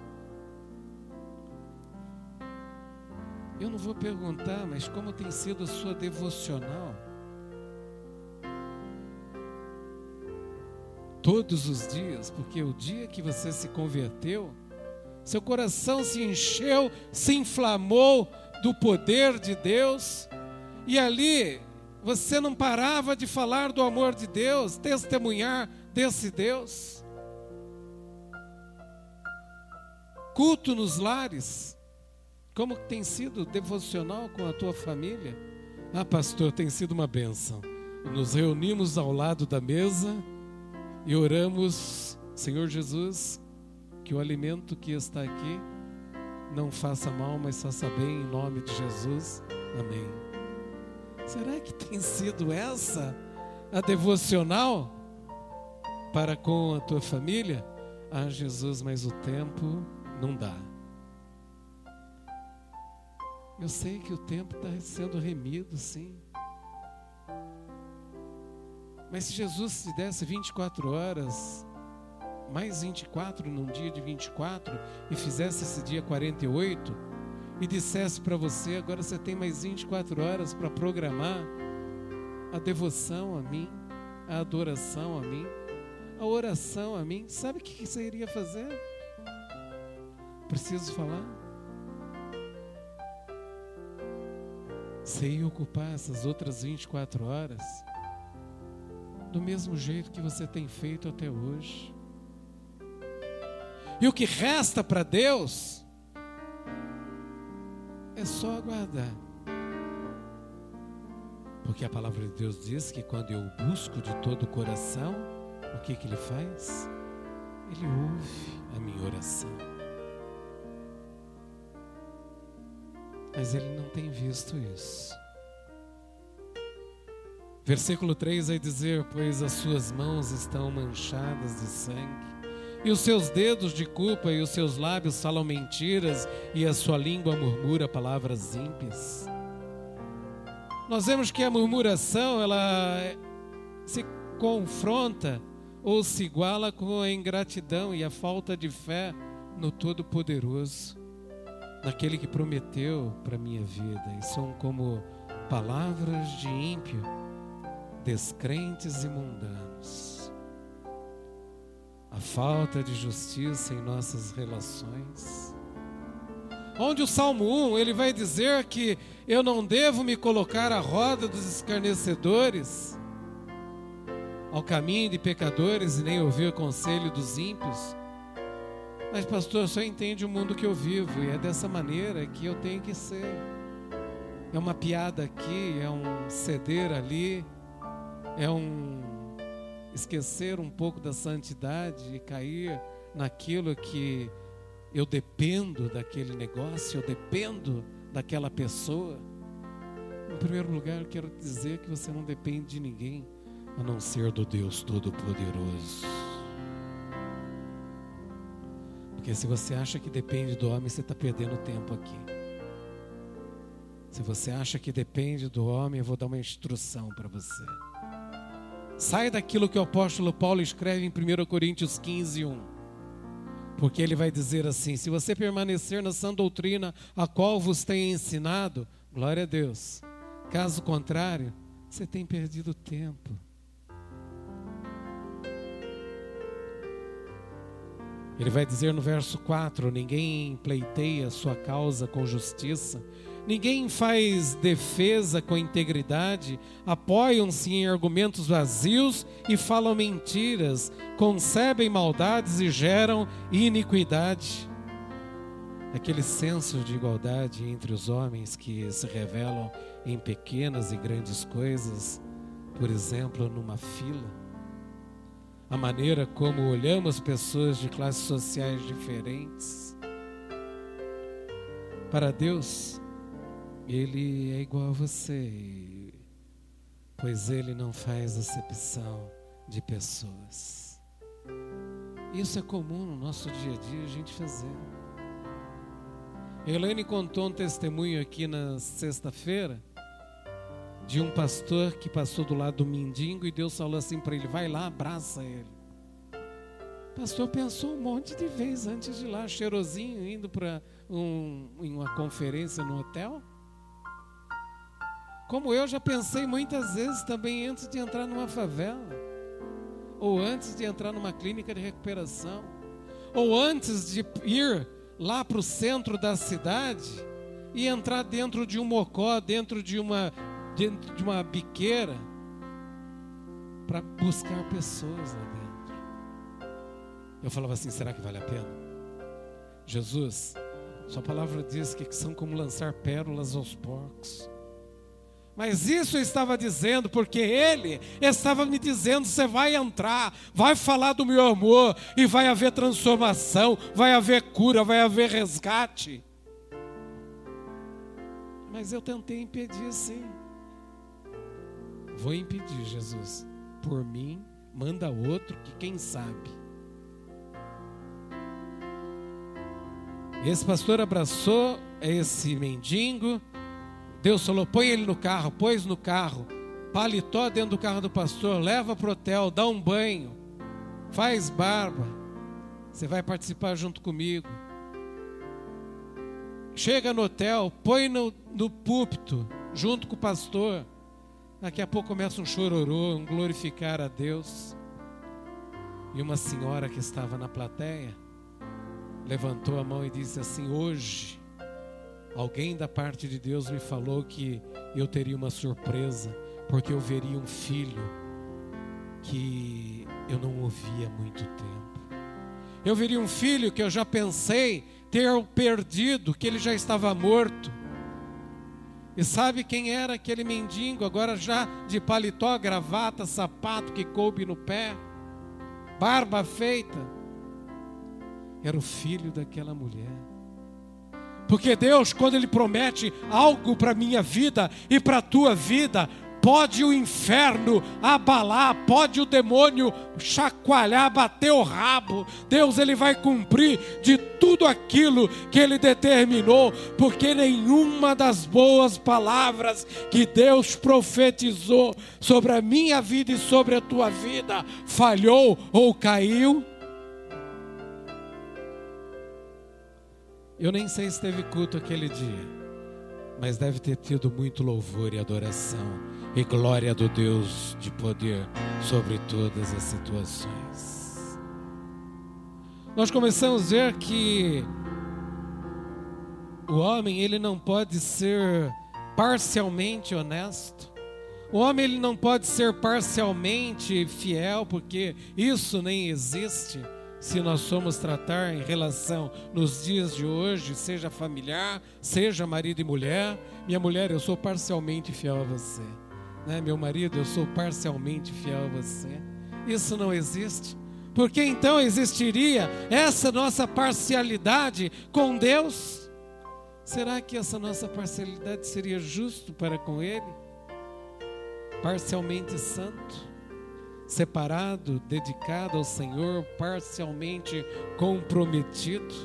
Eu não vou perguntar, mas como tem sido a sua devocional? Todos os dias, porque o dia que você se converteu, seu coração se encheu, se inflamou do poder de Deus, e ali você não parava de falar do amor de Deus, testemunhar desse Deus. Culto nos lares. Como tem sido devocional com a tua família? Ah, pastor, tem sido uma bênção. Nos reunimos ao lado da mesa e oramos: Senhor Jesus, que o alimento que está aqui não faça mal, mas faça bem, em nome de Jesus. Amém. Será que tem sido essa a devocional para com a tua família? Ah, Jesus, mas o tempo não dá. Eu sei que o tempo está sendo remido, sim. Mas se Jesus te desse 24 horas, mais 24 num dia de 24, e fizesse esse dia 48, e dissesse para você, agora você tem mais 24 horas para programar a devoção a mim, a adoração a mim, a oração a mim, sabe o que você iria fazer? Preciso falar? Você ia ocupar essas outras 24 horas do mesmo jeito que você tem feito até hoje. E o que resta para Deus é só aguardar. Porque a palavra de Deus diz que quando eu busco de todo o coração, o que Ele faz? Ele ouve a minha oração. Mas Ele não tem visto isso. Versículo 3 vai dizer: pois as suas mãos estão manchadas de sangue, e os seus dedos de culpa, e os seus lábios falam mentiras, e a sua língua murmura palavras ímpias. Nós vemos que a murmuração, ela se confronta ou se iguala com a ingratidão e a falta de fé no Todo-Poderoso, naquele que prometeu para a minha vida. E são como palavras de ímpio, descrentes e mundanos. A falta de justiça em nossas relações. Onde o Salmo 1, ele vai dizer que eu não devo me colocar à roda dos escarnecedores, ao caminho de pecadores, e nem ouvir o conselho dos ímpios. Mas pastor, só entende o mundo que eu vivo, e é dessa maneira que eu tenho que ser. É uma piada aqui, é um ceder ali, é um esquecer um pouco da santidade e cair naquilo que eu dependo daquele negócio, eu dependo daquela pessoa. Em primeiro lugar, eu quero dizer que você não depende de ninguém, a não ser do Deus Todo-Poderoso. Porque se você acha que depende do homem, você está perdendo tempo aqui. Se você acha que depende do homem, eu vou dar uma instrução para você. Sai daquilo que o apóstolo Paulo escreve em 1 Coríntios 15, 1. Porque ele vai dizer assim: se você permanecer na sã doutrina a qual vos tenho ensinado, glória a Deus. Caso contrário, você tem perdido tempo. Ele vai dizer no verso 4: ninguém pleiteia sua causa com justiça, ninguém faz defesa com integridade, apoiam-se em argumentos vazios e falam mentiras, concebem maldades e geram iniquidade. Aquele senso de igualdade entre os homens que se revelam em pequenas e grandes coisas, por exemplo, numa fila. A maneira como olhamos pessoas de classes sociais diferentes. Para Deus, Ele é igual a você, pois Ele não faz acepção de pessoas. Isso é comum no nosso dia a dia a gente fazer. Elaine contou um testemunho aqui na sexta-feira de um pastor que passou do lado do mendigo e Deus falou assim para ele: vai lá, abraça ele. O pastor pensou um monte de vezes antes de ir lá, cheirosinho, indo para uma conferência no hotel. Como eu já pensei muitas vezes também antes de entrar numa favela, ou antes de entrar numa clínica de recuperação, ou antes de ir lá para o centro da cidade e entrar dentro de um mocó, dentro de uma biqueira, para buscar pessoas lá dentro. Eu falava assim: será que vale a pena? Jesus, sua palavra diz que são como lançar pérolas aos porcos. Mas isso eu estava dizendo porque Ele estava me dizendo: você vai entrar, vai falar do meu amor, e vai haver transformação, vai haver cura, vai haver resgate. Mas eu tentei impedir, sim. Vou impedir, Jesus. Por mim, manda outro que quem sabe. Esse pastor abraçou esse mendigo. Deus falou: põe ele no carro, pôs no carro. paletó dentro do carro do pastor, leva pro hotel, dá um banho, faz barba. Você vai participar junto comigo. Chega no hotel, põe no púlpito, junto com o pastor. Daqui a pouco começa um chororô, um glorificar a Deus. E uma senhora que estava na plateia levantou a mão e disse assim: hoje, alguém da parte de Deus me falou que eu teria uma surpresa, porque eu veria um filho que eu não ouvia há muito tempo. Eu veria um filho que eu já pensei ter perdido, que ele já estava morto. E sabe quem era aquele mendigo, agora já de paletó, gravata, sapato que coube no pé, barba feita? Era o filho daquela mulher. Porque Deus, quando Ele promete algo para a minha vida e para a tua vida, pode o inferno abalar, pode o demônio chacoalhar, bater o rabo. Deus, Ele vai cumprir de tudo aquilo que Ele determinou, porque nenhuma das boas palavras que Deus profetizou sobre a minha vida e sobre a tua vida falhou ou caiu. Eu nem sei se teve culto aquele dia, mas deve ter tido muito louvor e adoração e glória do Deus de poder sobre todas as situações. Nós começamos a ver que o homem, ele não pode ser parcialmente honesto. O homem, ele não pode ser parcialmente fiel, porque isso nem existe. Se nós formos tratar em relação nos dias de hoje, seja familiar, seja marido e mulher. Minha mulher, eu sou parcialmente fiel a você, né? Meu marido, eu sou parcialmente fiel a você. Isso não existe. Porque então existiria essa nossa parcialidade com Deus? Será que essa nossa parcialidade seria justo para com Ele? Parcialmente santo, separado, dedicado ao Senhor, parcialmente comprometido.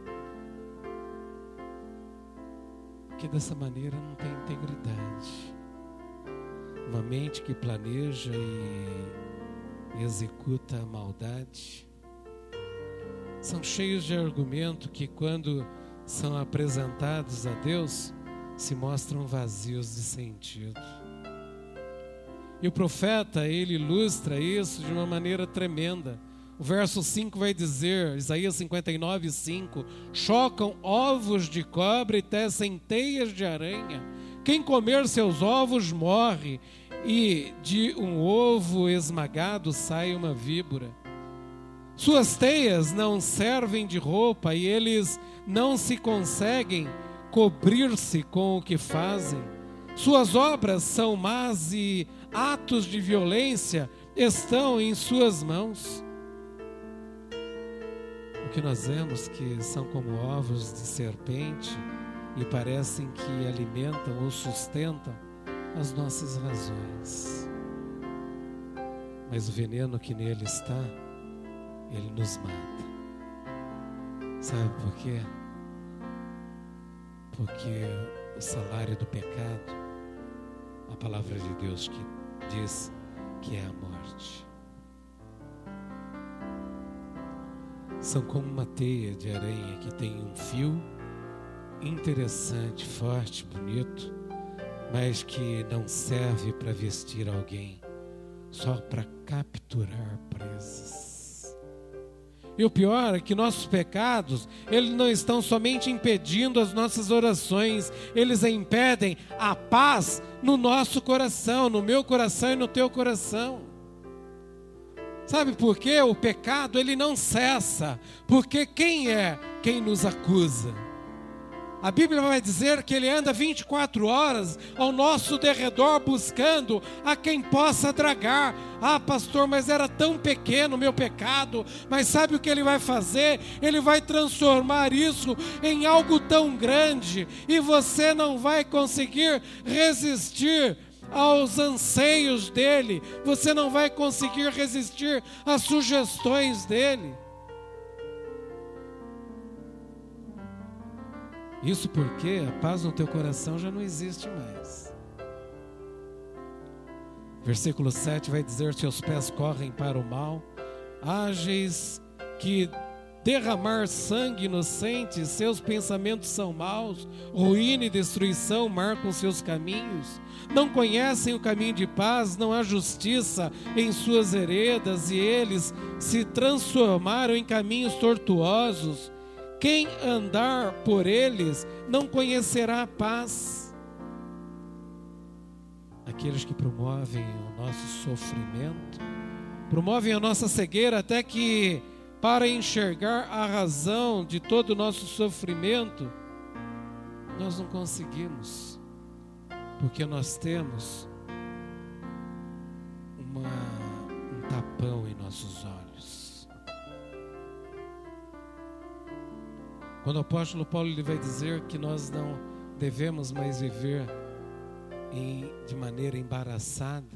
Porque dessa maneira não tem integridade. Uma mente que planeja e executa a maldade são cheios de argumento que, quando são apresentados a Deus, se mostram vazios de sentido. E o profeta, ele ilustra isso de uma maneira tremenda. O verso 5 vai dizer, Isaías 59, 5: chocam ovos de cobra e tecem teias de aranha. Quem comer seus ovos morre, e de um ovo esmagado sai uma víbora. Suas teias não servem de roupa, e eles não se conseguem cobrir-se com o que fazem. Suas obras são más e atos de violência estão em suas mãos. O que nós vemos que são como ovos de serpente e parecem que alimentam ou sustentam as nossas razões. Mas o veneno que nele está, ele nos mata. Sabe por quê? Porque o salário do pecado, a palavra de Deus que diz que é a morte. São como uma teia de aranha que tem um fio interessante, forte, bonito, mas que não serve para vestir alguém, só para capturar presas. E o pior é que nossos pecados, eles não estão somente impedindo as nossas orações, eles impedem a paz no nosso coração, no meu coração e no teu coração. Sabe por quê? O pecado, ele não cessa, porque quem é quem nos acusa? A Bíblia vai dizer que ele anda 24 horas ao nosso derredor buscando a quem possa tragar. Ah, pastor, mas era tão pequeno o meu pecado. Mas sabe o que ele vai fazer? Ele vai transformar isso em algo tão grande, e você não vai conseguir resistir aos anseios dele. Você não vai conseguir resistir às sugestões dele. Isso porque a paz no teu coração já não existe mais. Versículo 7 vai dizer: seus pés correm para o mal, ágeis que derramar sangue inocente, seus pensamentos são maus, ruína e destruição marcam seus caminhos. Não conhecem o caminho de paz, não há justiça em suas veredas, e eles se transformaram em caminhos tortuosos. Quem andar por eles não conhecerá a paz. Aqueles que promovem o nosso sofrimento, promovem a nossa cegueira, até que, para enxergar a razão de todo o nosso sofrimento, nós não conseguimos, porque nós temos um tapão em nossos olhos. Quando o apóstolo Paulo ele vai dizer que nós não devemos mais viver de maneira embaraçada,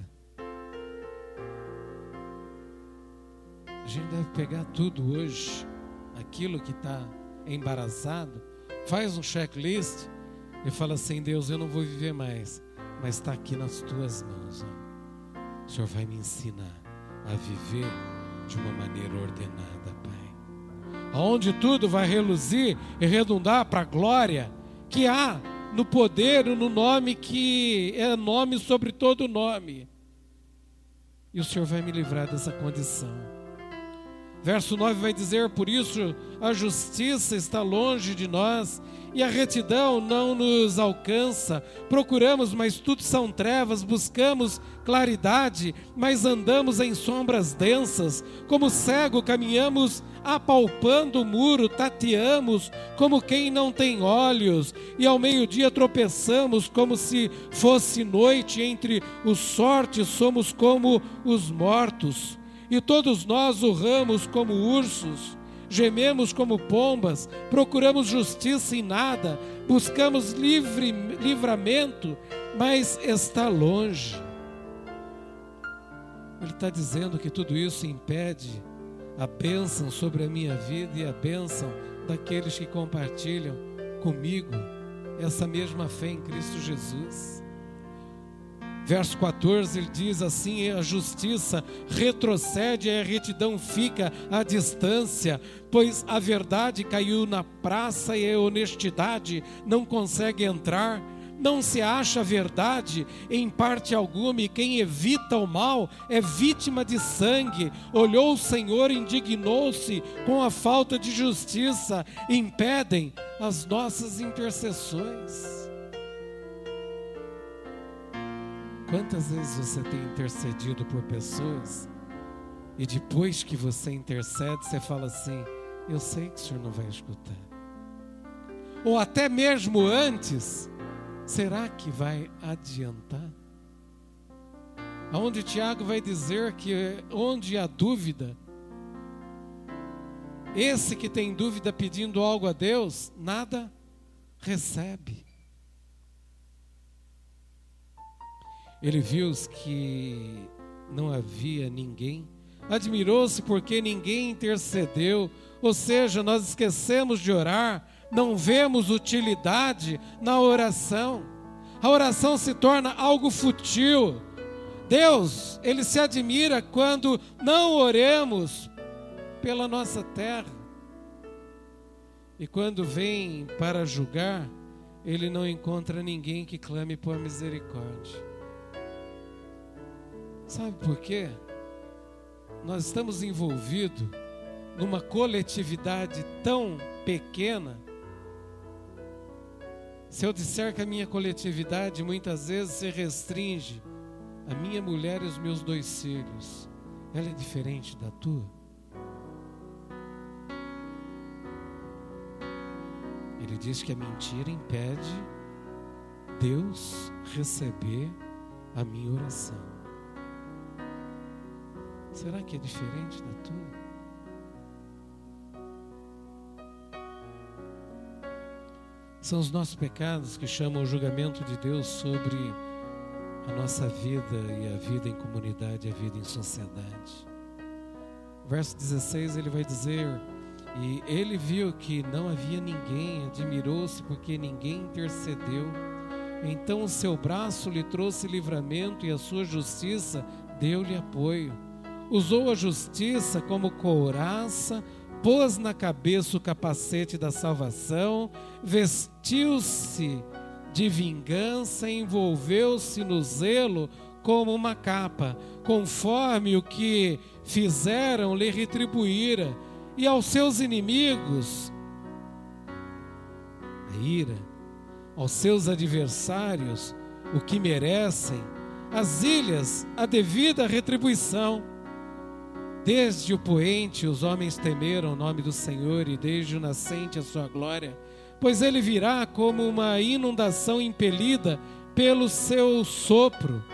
a gente deve pegar tudo hoje, aquilo que está embaraçado, faz um checklist e fala assim: Deus, eu não vou viver mais, mas está aqui nas tuas mãos, ó. O Senhor vai me ensinar a viver de uma maneira ordenada, Pai, aonde tudo vai reluzir e redundar para a glória que há no poder, no nome que é nome sobre todo nome, e o Senhor vai me livrar dessa condição. Verso 9 vai dizer: por isso a justiça está longe de nós e a retidão não nos alcança. Procuramos, mas tudo são trevas, buscamos claridade, mas andamos em sombras densas. Como cego caminhamos apalpando o muro, tateamos como quem não tem olhos, e ao meio-dia tropeçamos como se fosse noite. Entre os sortes somos como os mortos, e todos nós urramos como ursos, gememos como pombas, procuramos justiça em nada, buscamos livramento, mas está longe. Ele está dizendo que tudo isso impede a bênção sobre a minha vida e a bênção daqueles que compartilham comigo essa mesma fé em Cristo Jesus. Verso 14, ele diz assim: a justiça retrocede e a retidão fica à distância, pois a verdade caiu na praça e a honestidade não consegue entrar. Não se acha a verdade em parte alguma, e quem evita o mal é vítima de sangue. Olhou o Senhor e indignou-se com a falta de justiça, impedem as nossas intercessões. Quantas vezes você tem intercedido por pessoas e depois que você intercede, você fala assim: eu sei que o Senhor não vai escutar. Ou até mesmo antes, será que vai adiantar? Aonde Tiago vai dizer que onde há dúvida, esse que tem dúvida pedindo algo a Deus, nada recebe. Ele viu que não havia ninguém, admirou-se porque ninguém intercedeu. Ou seja, nós esquecemos de orar, não vemos utilidade na oração. A oração se torna algo fútil. Deus, Ele se admira quando não oremos pela nossa terra. E quando vem para julgar, Ele não encontra ninguém que clame por misericórdia. Sabe por quê? Nós estamos envolvidos numa coletividade tão pequena. Se eu disser que a minha coletividade muitas vezes se restringe a minha mulher e os meus 2 filhos, ela é diferente da tua? Ele diz que a mentira impede Deus receber a minha oração. Será que é diferente da tua? São os nossos pecados que chamam o julgamento de Deus sobre a nossa vida e a vida em comunidade, a vida em sociedade. Verso 16 ele vai dizer: e ele viu que não havia ninguém, admirou-se porque ninguém intercedeu. Então o seu braço lhe trouxe livramento e a sua justiça deu-lhe apoio. Usou a justiça como couraça, pôs na cabeça o capacete da salvação, vestiu-se de vingança, envolveu-se no zelo como uma capa, conforme o que fizeram lhe retribuíra, e aos seus inimigos a ira, aos seus adversários o que merecem, as ilhas a devida retribuição. Desde o poente os homens temeram o nome do Senhor, e desde o nascente a sua glória, pois ele virá como uma inundação impelida pelo seu sopro.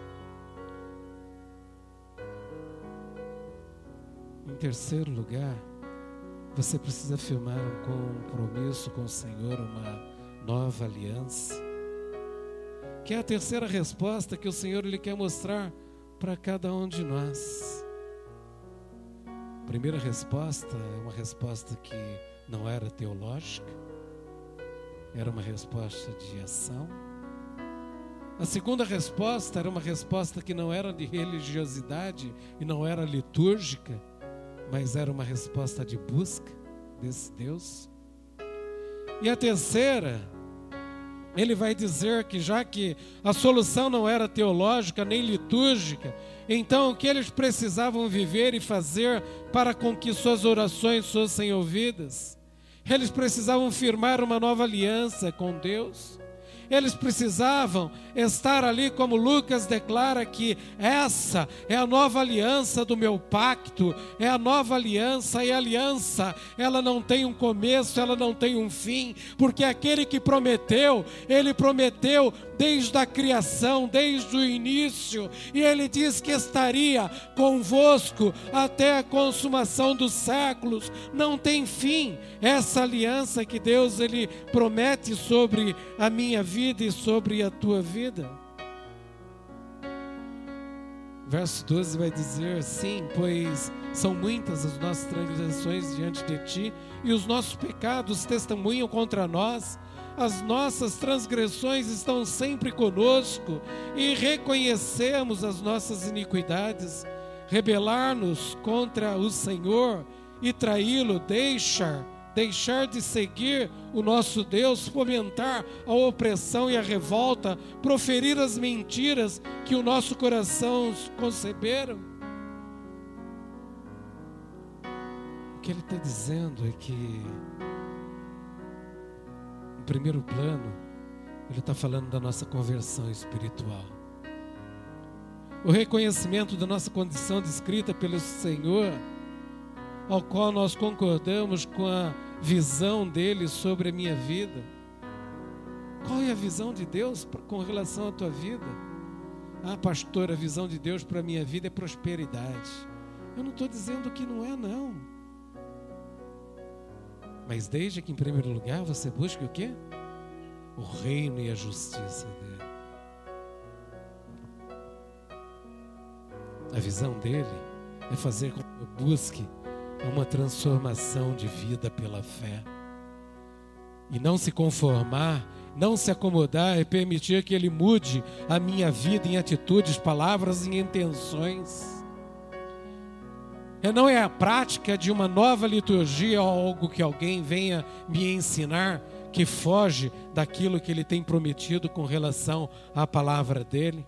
Em terceiro lugar, você precisa firmar um compromisso com o Senhor, uma nova aliança, que é a terceira resposta que o Senhor Ele quer mostrar para cada um de nós. A primeira resposta é uma resposta que não era teológica, era uma resposta de ação. A segunda resposta era uma resposta que não era de religiosidade e não era litúrgica, mas era uma resposta de busca desse Deus. E a terceira, ele vai dizer que já que a solução não era teológica nem litúrgica, então o que eles precisavam viver e fazer para com que suas orações fossem ouvidas? Eles precisavam firmar uma nova aliança com Deus. Eles precisavam estar ali, como Lucas declara, que essa é a nova aliança do meu pacto, é a nova aliança, e a aliança, ela não tem um começo, ela não tem um fim, porque aquele que prometeu, ele prometeu desde a criação, desde o início, e ele diz que estaria convosco até a consumação dos séculos, não tem fim. Essa aliança que Deus ele promete sobre a minha vida e sobre a tua vida. Verso 12 vai dizer: sim, pois são muitas as nossas transgressões diante de ti, e os nossos pecados testemunham contra nós. As nossas transgressões estão sempre conosco, e reconhecemos as nossas iniquidades. Rebelar-nos contra o Senhor e traí-lo, deixar de seguir o nosso Deus, fomentar a opressão e a revolta, proferir as mentiras que o nosso coração conceberam. O que ele está dizendo é que, em primeiro plano, ele está falando da nossa conversão espiritual. O reconhecimento da nossa condição descrita pelo Senhor, ao qual nós concordamos com a visão dele sobre a minha vida. Qual é a visão de Deus com relação à tua vida? Ah, pastor, a visão de Deus para a minha vida é prosperidade. Eu não estou dizendo que não é, não. Mas desde que, em primeiro lugar, você busque o quê? O reino e a justiça dele. A visão dele é fazer com que eu busque uma transformação de vida pela fé. E não se conformar, não se acomodar e permitir que ele mude a minha vida em atitudes, palavras e intenções. Não é a prática de uma nova liturgia ou algo que alguém venha me ensinar que foge daquilo que ele tem prometido com relação à palavra dele.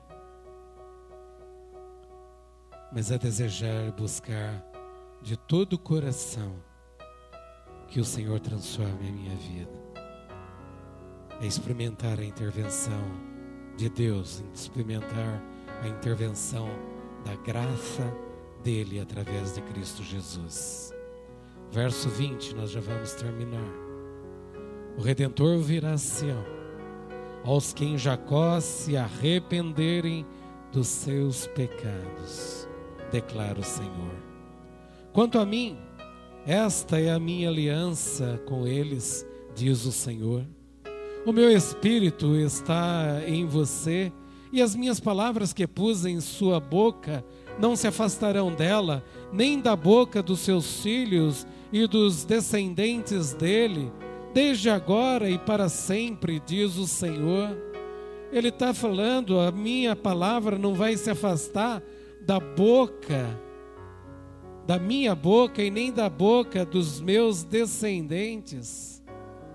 Mas é desejar buscar de todo o coração que o Senhor transforme a minha vida. É experimentar a intervenção de Deus, experimentar a intervenção da graça dele através de Cristo Jesus. Verso 20, nós já vamos terminar. O Redentor virá a Sião, aos que em Jacó se arrependerem dos seus pecados, declara o Senhor. Quanto a mim, esta é a minha aliança com eles, diz o Senhor. O meu espírito está em você, e as minhas palavras que pus em sua boca não se afastarão dela, nem da boca dos seus filhos e dos descendentes dele, desde agora e para sempre, diz o Senhor. ele está falando, a minha palavra não vai se afastar da boca, da minha boca e nem da boca dos meus descendentes.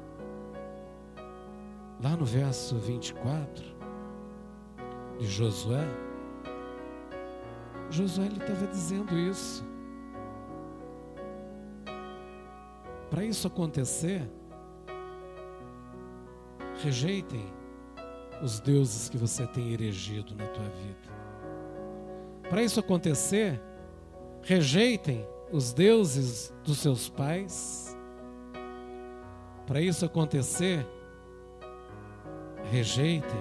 Lá no verso 24 de Josué, ele estava dizendo isso. Para isso acontecer, rejeitem os deuses que você tem erigido na tua vida. Para isso acontecer, rejeitem os deuses dos seus pais. Para isso acontecer, rejeitem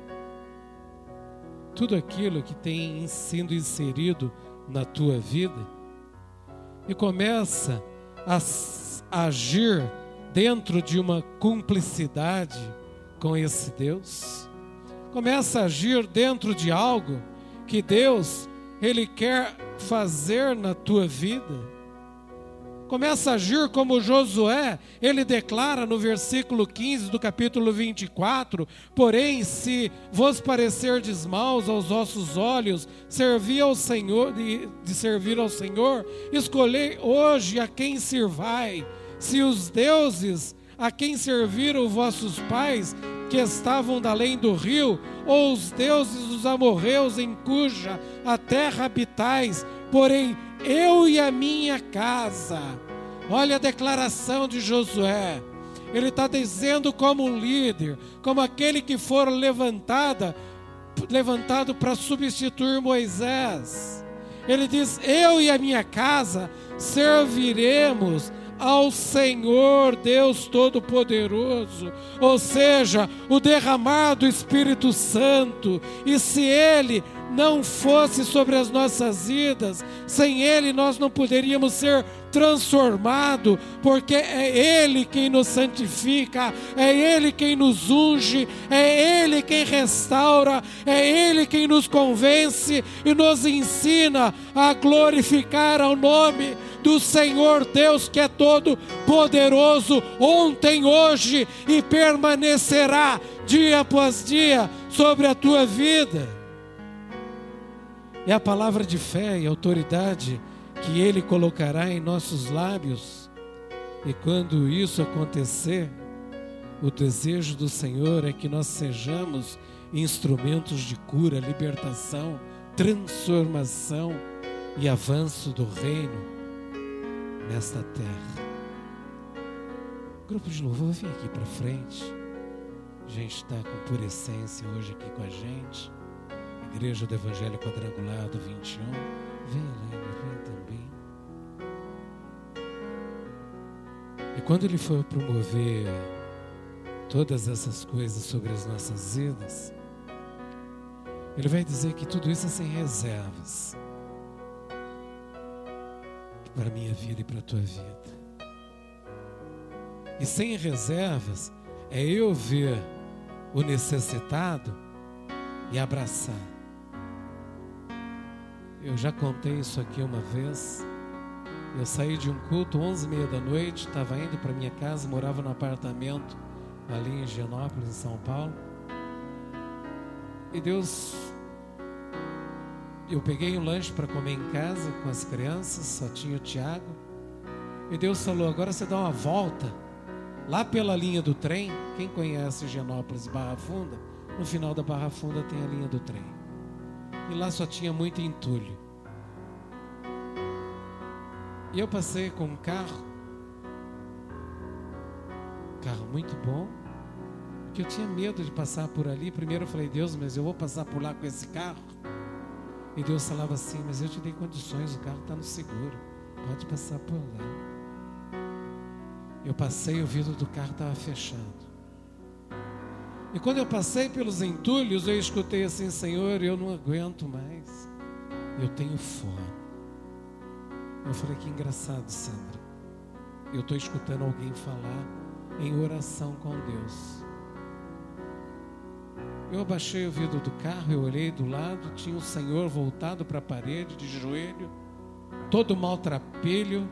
tudo aquilo que tem sido inserido na tua vida e começa a agir dentro de uma cumplicidade com esse Deus. Começa a agir dentro de algo que Deus, Ele quer fazer na tua vida. Começa a agir como Josué, ele declara no versículo 15 do capítulo 24, porém, se vos parecerdes maus aos vossos olhos, servir ao Senhor, de servir ao Senhor, escolhei hoje a quem sirvai, se os deuses a quem serviram vossos pais, que estavam da além do rio, ou os deuses dos amorreus em cuja a terra habitais, porém eu e a minha casa. Olha a declaração de Josué. Ele está dizendo como um líder, como aquele que for levantado para substituir Moisés. Ele diz, eu e a minha casa serviremos ao Senhor Deus Todo-Poderoso, ou seja, o derramar do Espírito Santo. E se Ele não fosse sobre as nossas vidas, sem Ele nós não poderíamos ser transformados, porque é Ele quem nos santifica, é Ele quem nos unge, é Ele quem restaura, é Ele quem nos convence e nos ensina a glorificar ao nome do Senhor Deus, que é todo poderoso, ontem, hoje e permanecerá dia após dia sobre a tua vida. É a palavra de fé e autoridade que Ele colocará em nossos lábios, e quando isso acontecer, o desejo do Senhor é que nós sejamos instrumentos de cura, libertação, transformação e avanço do reino nesta terra. Grupo de louvor, vem aqui para frente. A gente está com pura essência hoje aqui com a gente. Igreja do Evangelho Quadrangular do 21. Vem, Helene, vem também. E quando Ele for promover todas essas coisas sobre as nossas vidas, Ele vai dizer que tudo isso é sem reservas para a minha vida e para a tua vida. E sem reservas é eu ver o necessitado e abraçar. Eu já contei isso aqui uma vez. Eu saí de um culto 11h30 da noite, estava indo para minha casa, morava no apartamento ali em Higienópolis, em São Paulo. E Deus... Eu peguei um lanche para comer em casa com as crianças, só tinha o Tiago. E Deus falou, agora você dá uma volta lá pela linha do trem. Quem conhece Higienópolis, Barra Funda, no final da Barra Funda tem a linha do trem. E lá só tinha muito entulho. E eu passei com um carro muito bom, porque eu tinha medo de passar por ali. Primeiro eu falei, Deus, mas eu vou passar por lá com esse carro? E Deus falava assim, mas eu te dei condições, o carro está no seguro, pode passar por lá. Eu passei, o vidro do carro estava fechado. E quando eu passei pelos entulhos, eu escutei assim, Senhor, eu não aguento mais, eu tenho fome. Eu falei, que engraçado, Sandra, eu estou escutando alguém falar em oração com Deus. Eu abaixei o vidro do carro, eu olhei do lado, tinha um senhor voltado para a parede, de joelho, todo maltrapilho,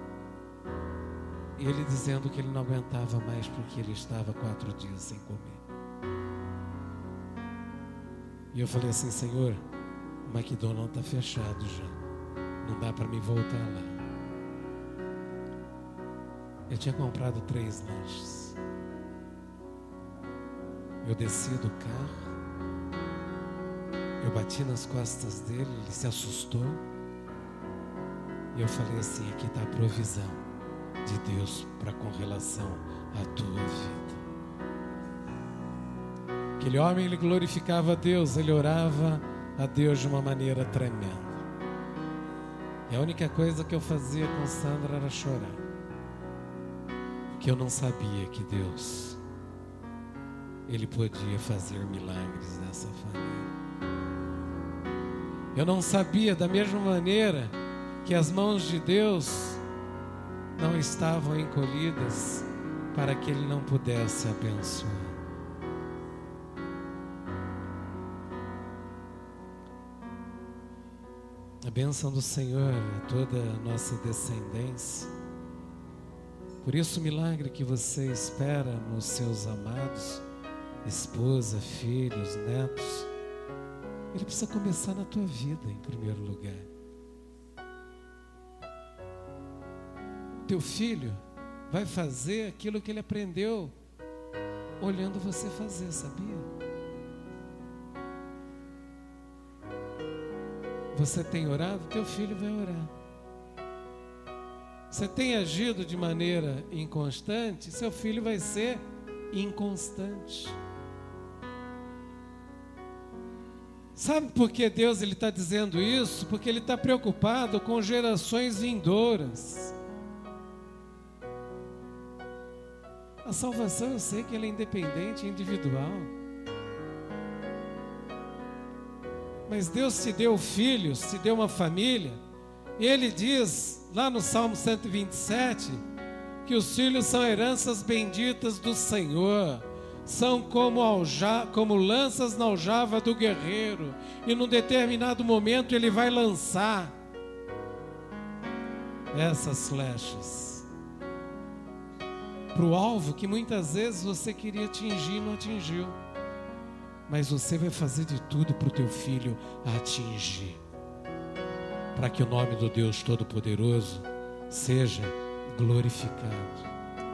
e ele dizendo que ele não aguentava mais porque ele estava 4 dias sem comer. E eu falei assim: Senhor, o McDonald's está fechado já, não dá para mim voltar lá. Eu tinha comprado 3 lanches. Eu desci do carro, eu bati nas costas dele, ele se assustou. E eu falei assim: aqui está a provisão de Deus com relação à tua vida. Aquele homem, ele glorificava a Deus, ele orava a Deus de uma maneira tremenda. E a única coisa que eu fazia com Sandra era chorar, porque eu não sabia que Deus, Ele podia fazer milagres nessa família. Eu não sabia, da mesma maneira, que as mãos de Deus não estavam encolhidas para que Ele não pudesse abençoar. A bênção do Senhor é toda a nossa descendência. Por isso o milagre que você espera nos seus amados, esposa, filhos, netos, ele precisa começar na tua vida em primeiro lugar. Teu filho vai fazer aquilo que ele aprendeu olhando você fazer, sabia? Você tem orado, teu filho vai orar. Você tem agido de maneira inconstante, seu filho vai ser inconstante. Sabe por que Deus está dizendo isso? Porque Ele está preocupado com gerações vindouras. A salvação, eu sei que ela é independente, individual. Mas Deus te deu filhos, te deu uma família. E Ele diz, lá no Salmo 127, que os filhos são heranças benditas do Senhor. São como lanças na aljava do guerreiro. E num determinado momento Ele vai lançar essas flechas para o alvo que muitas vezes você queria atingir e não atingiu. Mas você vai fazer de tudo para o teu filho atingir, para que o nome do Deus Todo-Poderoso seja glorificado.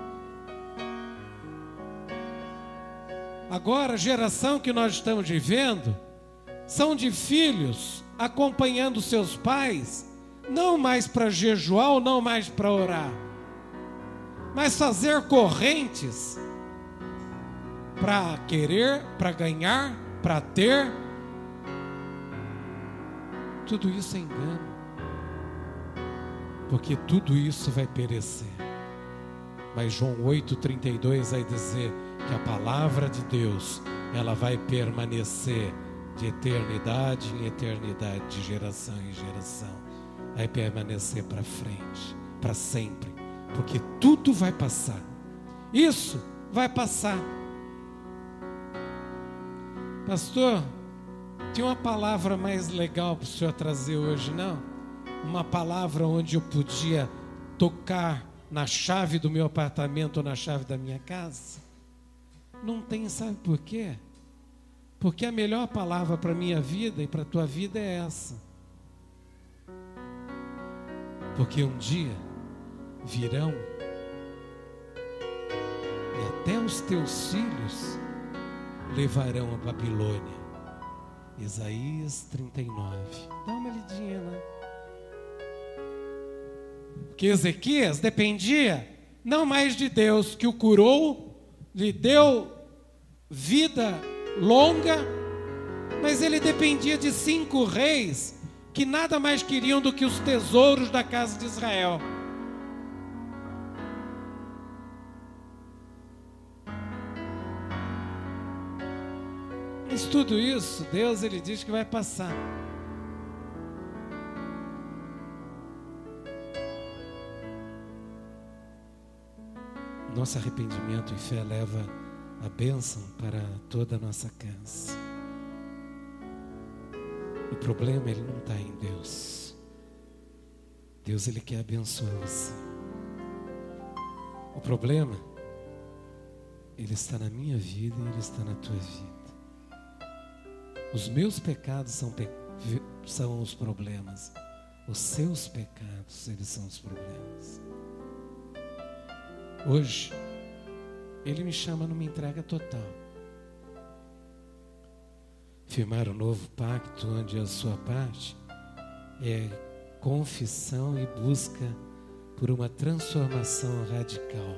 Agora, a geração que nós estamos vivendo são de filhos acompanhando seus pais, não mais para jejuar ou não mais para orar, mas fazer correntes para querer, para ganhar, para ter. Tudo isso é engano, porque tudo isso vai perecer. Mas João 8,32 vai dizer que a palavra de Deus, ela vai permanecer de eternidade em eternidade, de geração em geração, vai permanecer para frente, para sempre, porque tudo vai passar. Isso vai passar. Pastor, tem uma palavra mais legal para o senhor trazer hoje, não? Uma palavra onde eu podia tocar na chave do meu apartamento ou na chave da minha casa? Não tem, sabe por quê? Porque a melhor palavra para a minha vida e para a tua vida é essa. Porque um dia virão e até os teus filhos levarão a Babilônia. Isaías 39. Dá uma lidinha lá. Porque Ezequias dependia não mais de Deus, que o curou, lhe deu vida longa, mas ele dependia de 5 reis que nada mais queriam do que os tesouros da casa de Israel. Mas tudo isso, Deus, Ele diz que vai passar. Nosso arrependimento e fé leva a bênção para toda a nossa casa. O problema, ele não está em Deus. Deus, Ele quer abençoar você. O problema, ele está na minha vida e ele está na tua vida. Os meus pecados são os problemas. Os seus pecados, eles são os problemas. Hoje, Ele me chama numa entrega total. Firmar um novo pacto onde a sua parte é confissão e busca por uma transformação radical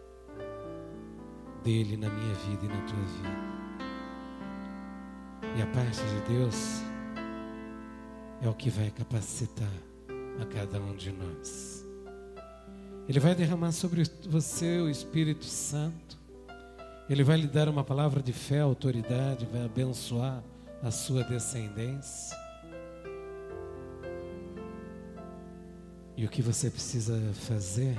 dele na minha vida e na tua vida. E a parte de Deus é o que vai capacitar a cada um de nós. Ele vai derramar sobre você o Espírito Santo. Ele vai lhe dar uma palavra de fé, autoridade, vai abençoar a sua descendência. E o que você precisa fazer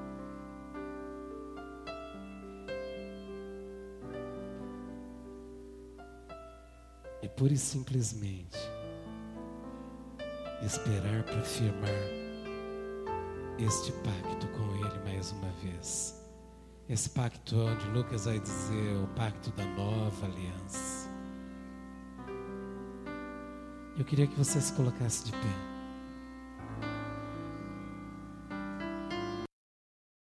é pura e simplesmente esperar para firmar este pacto com Ele mais uma vez. Esse pacto onde Lucas vai dizer o pacto da nova aliança. Eu queria que você se colocasse de pé.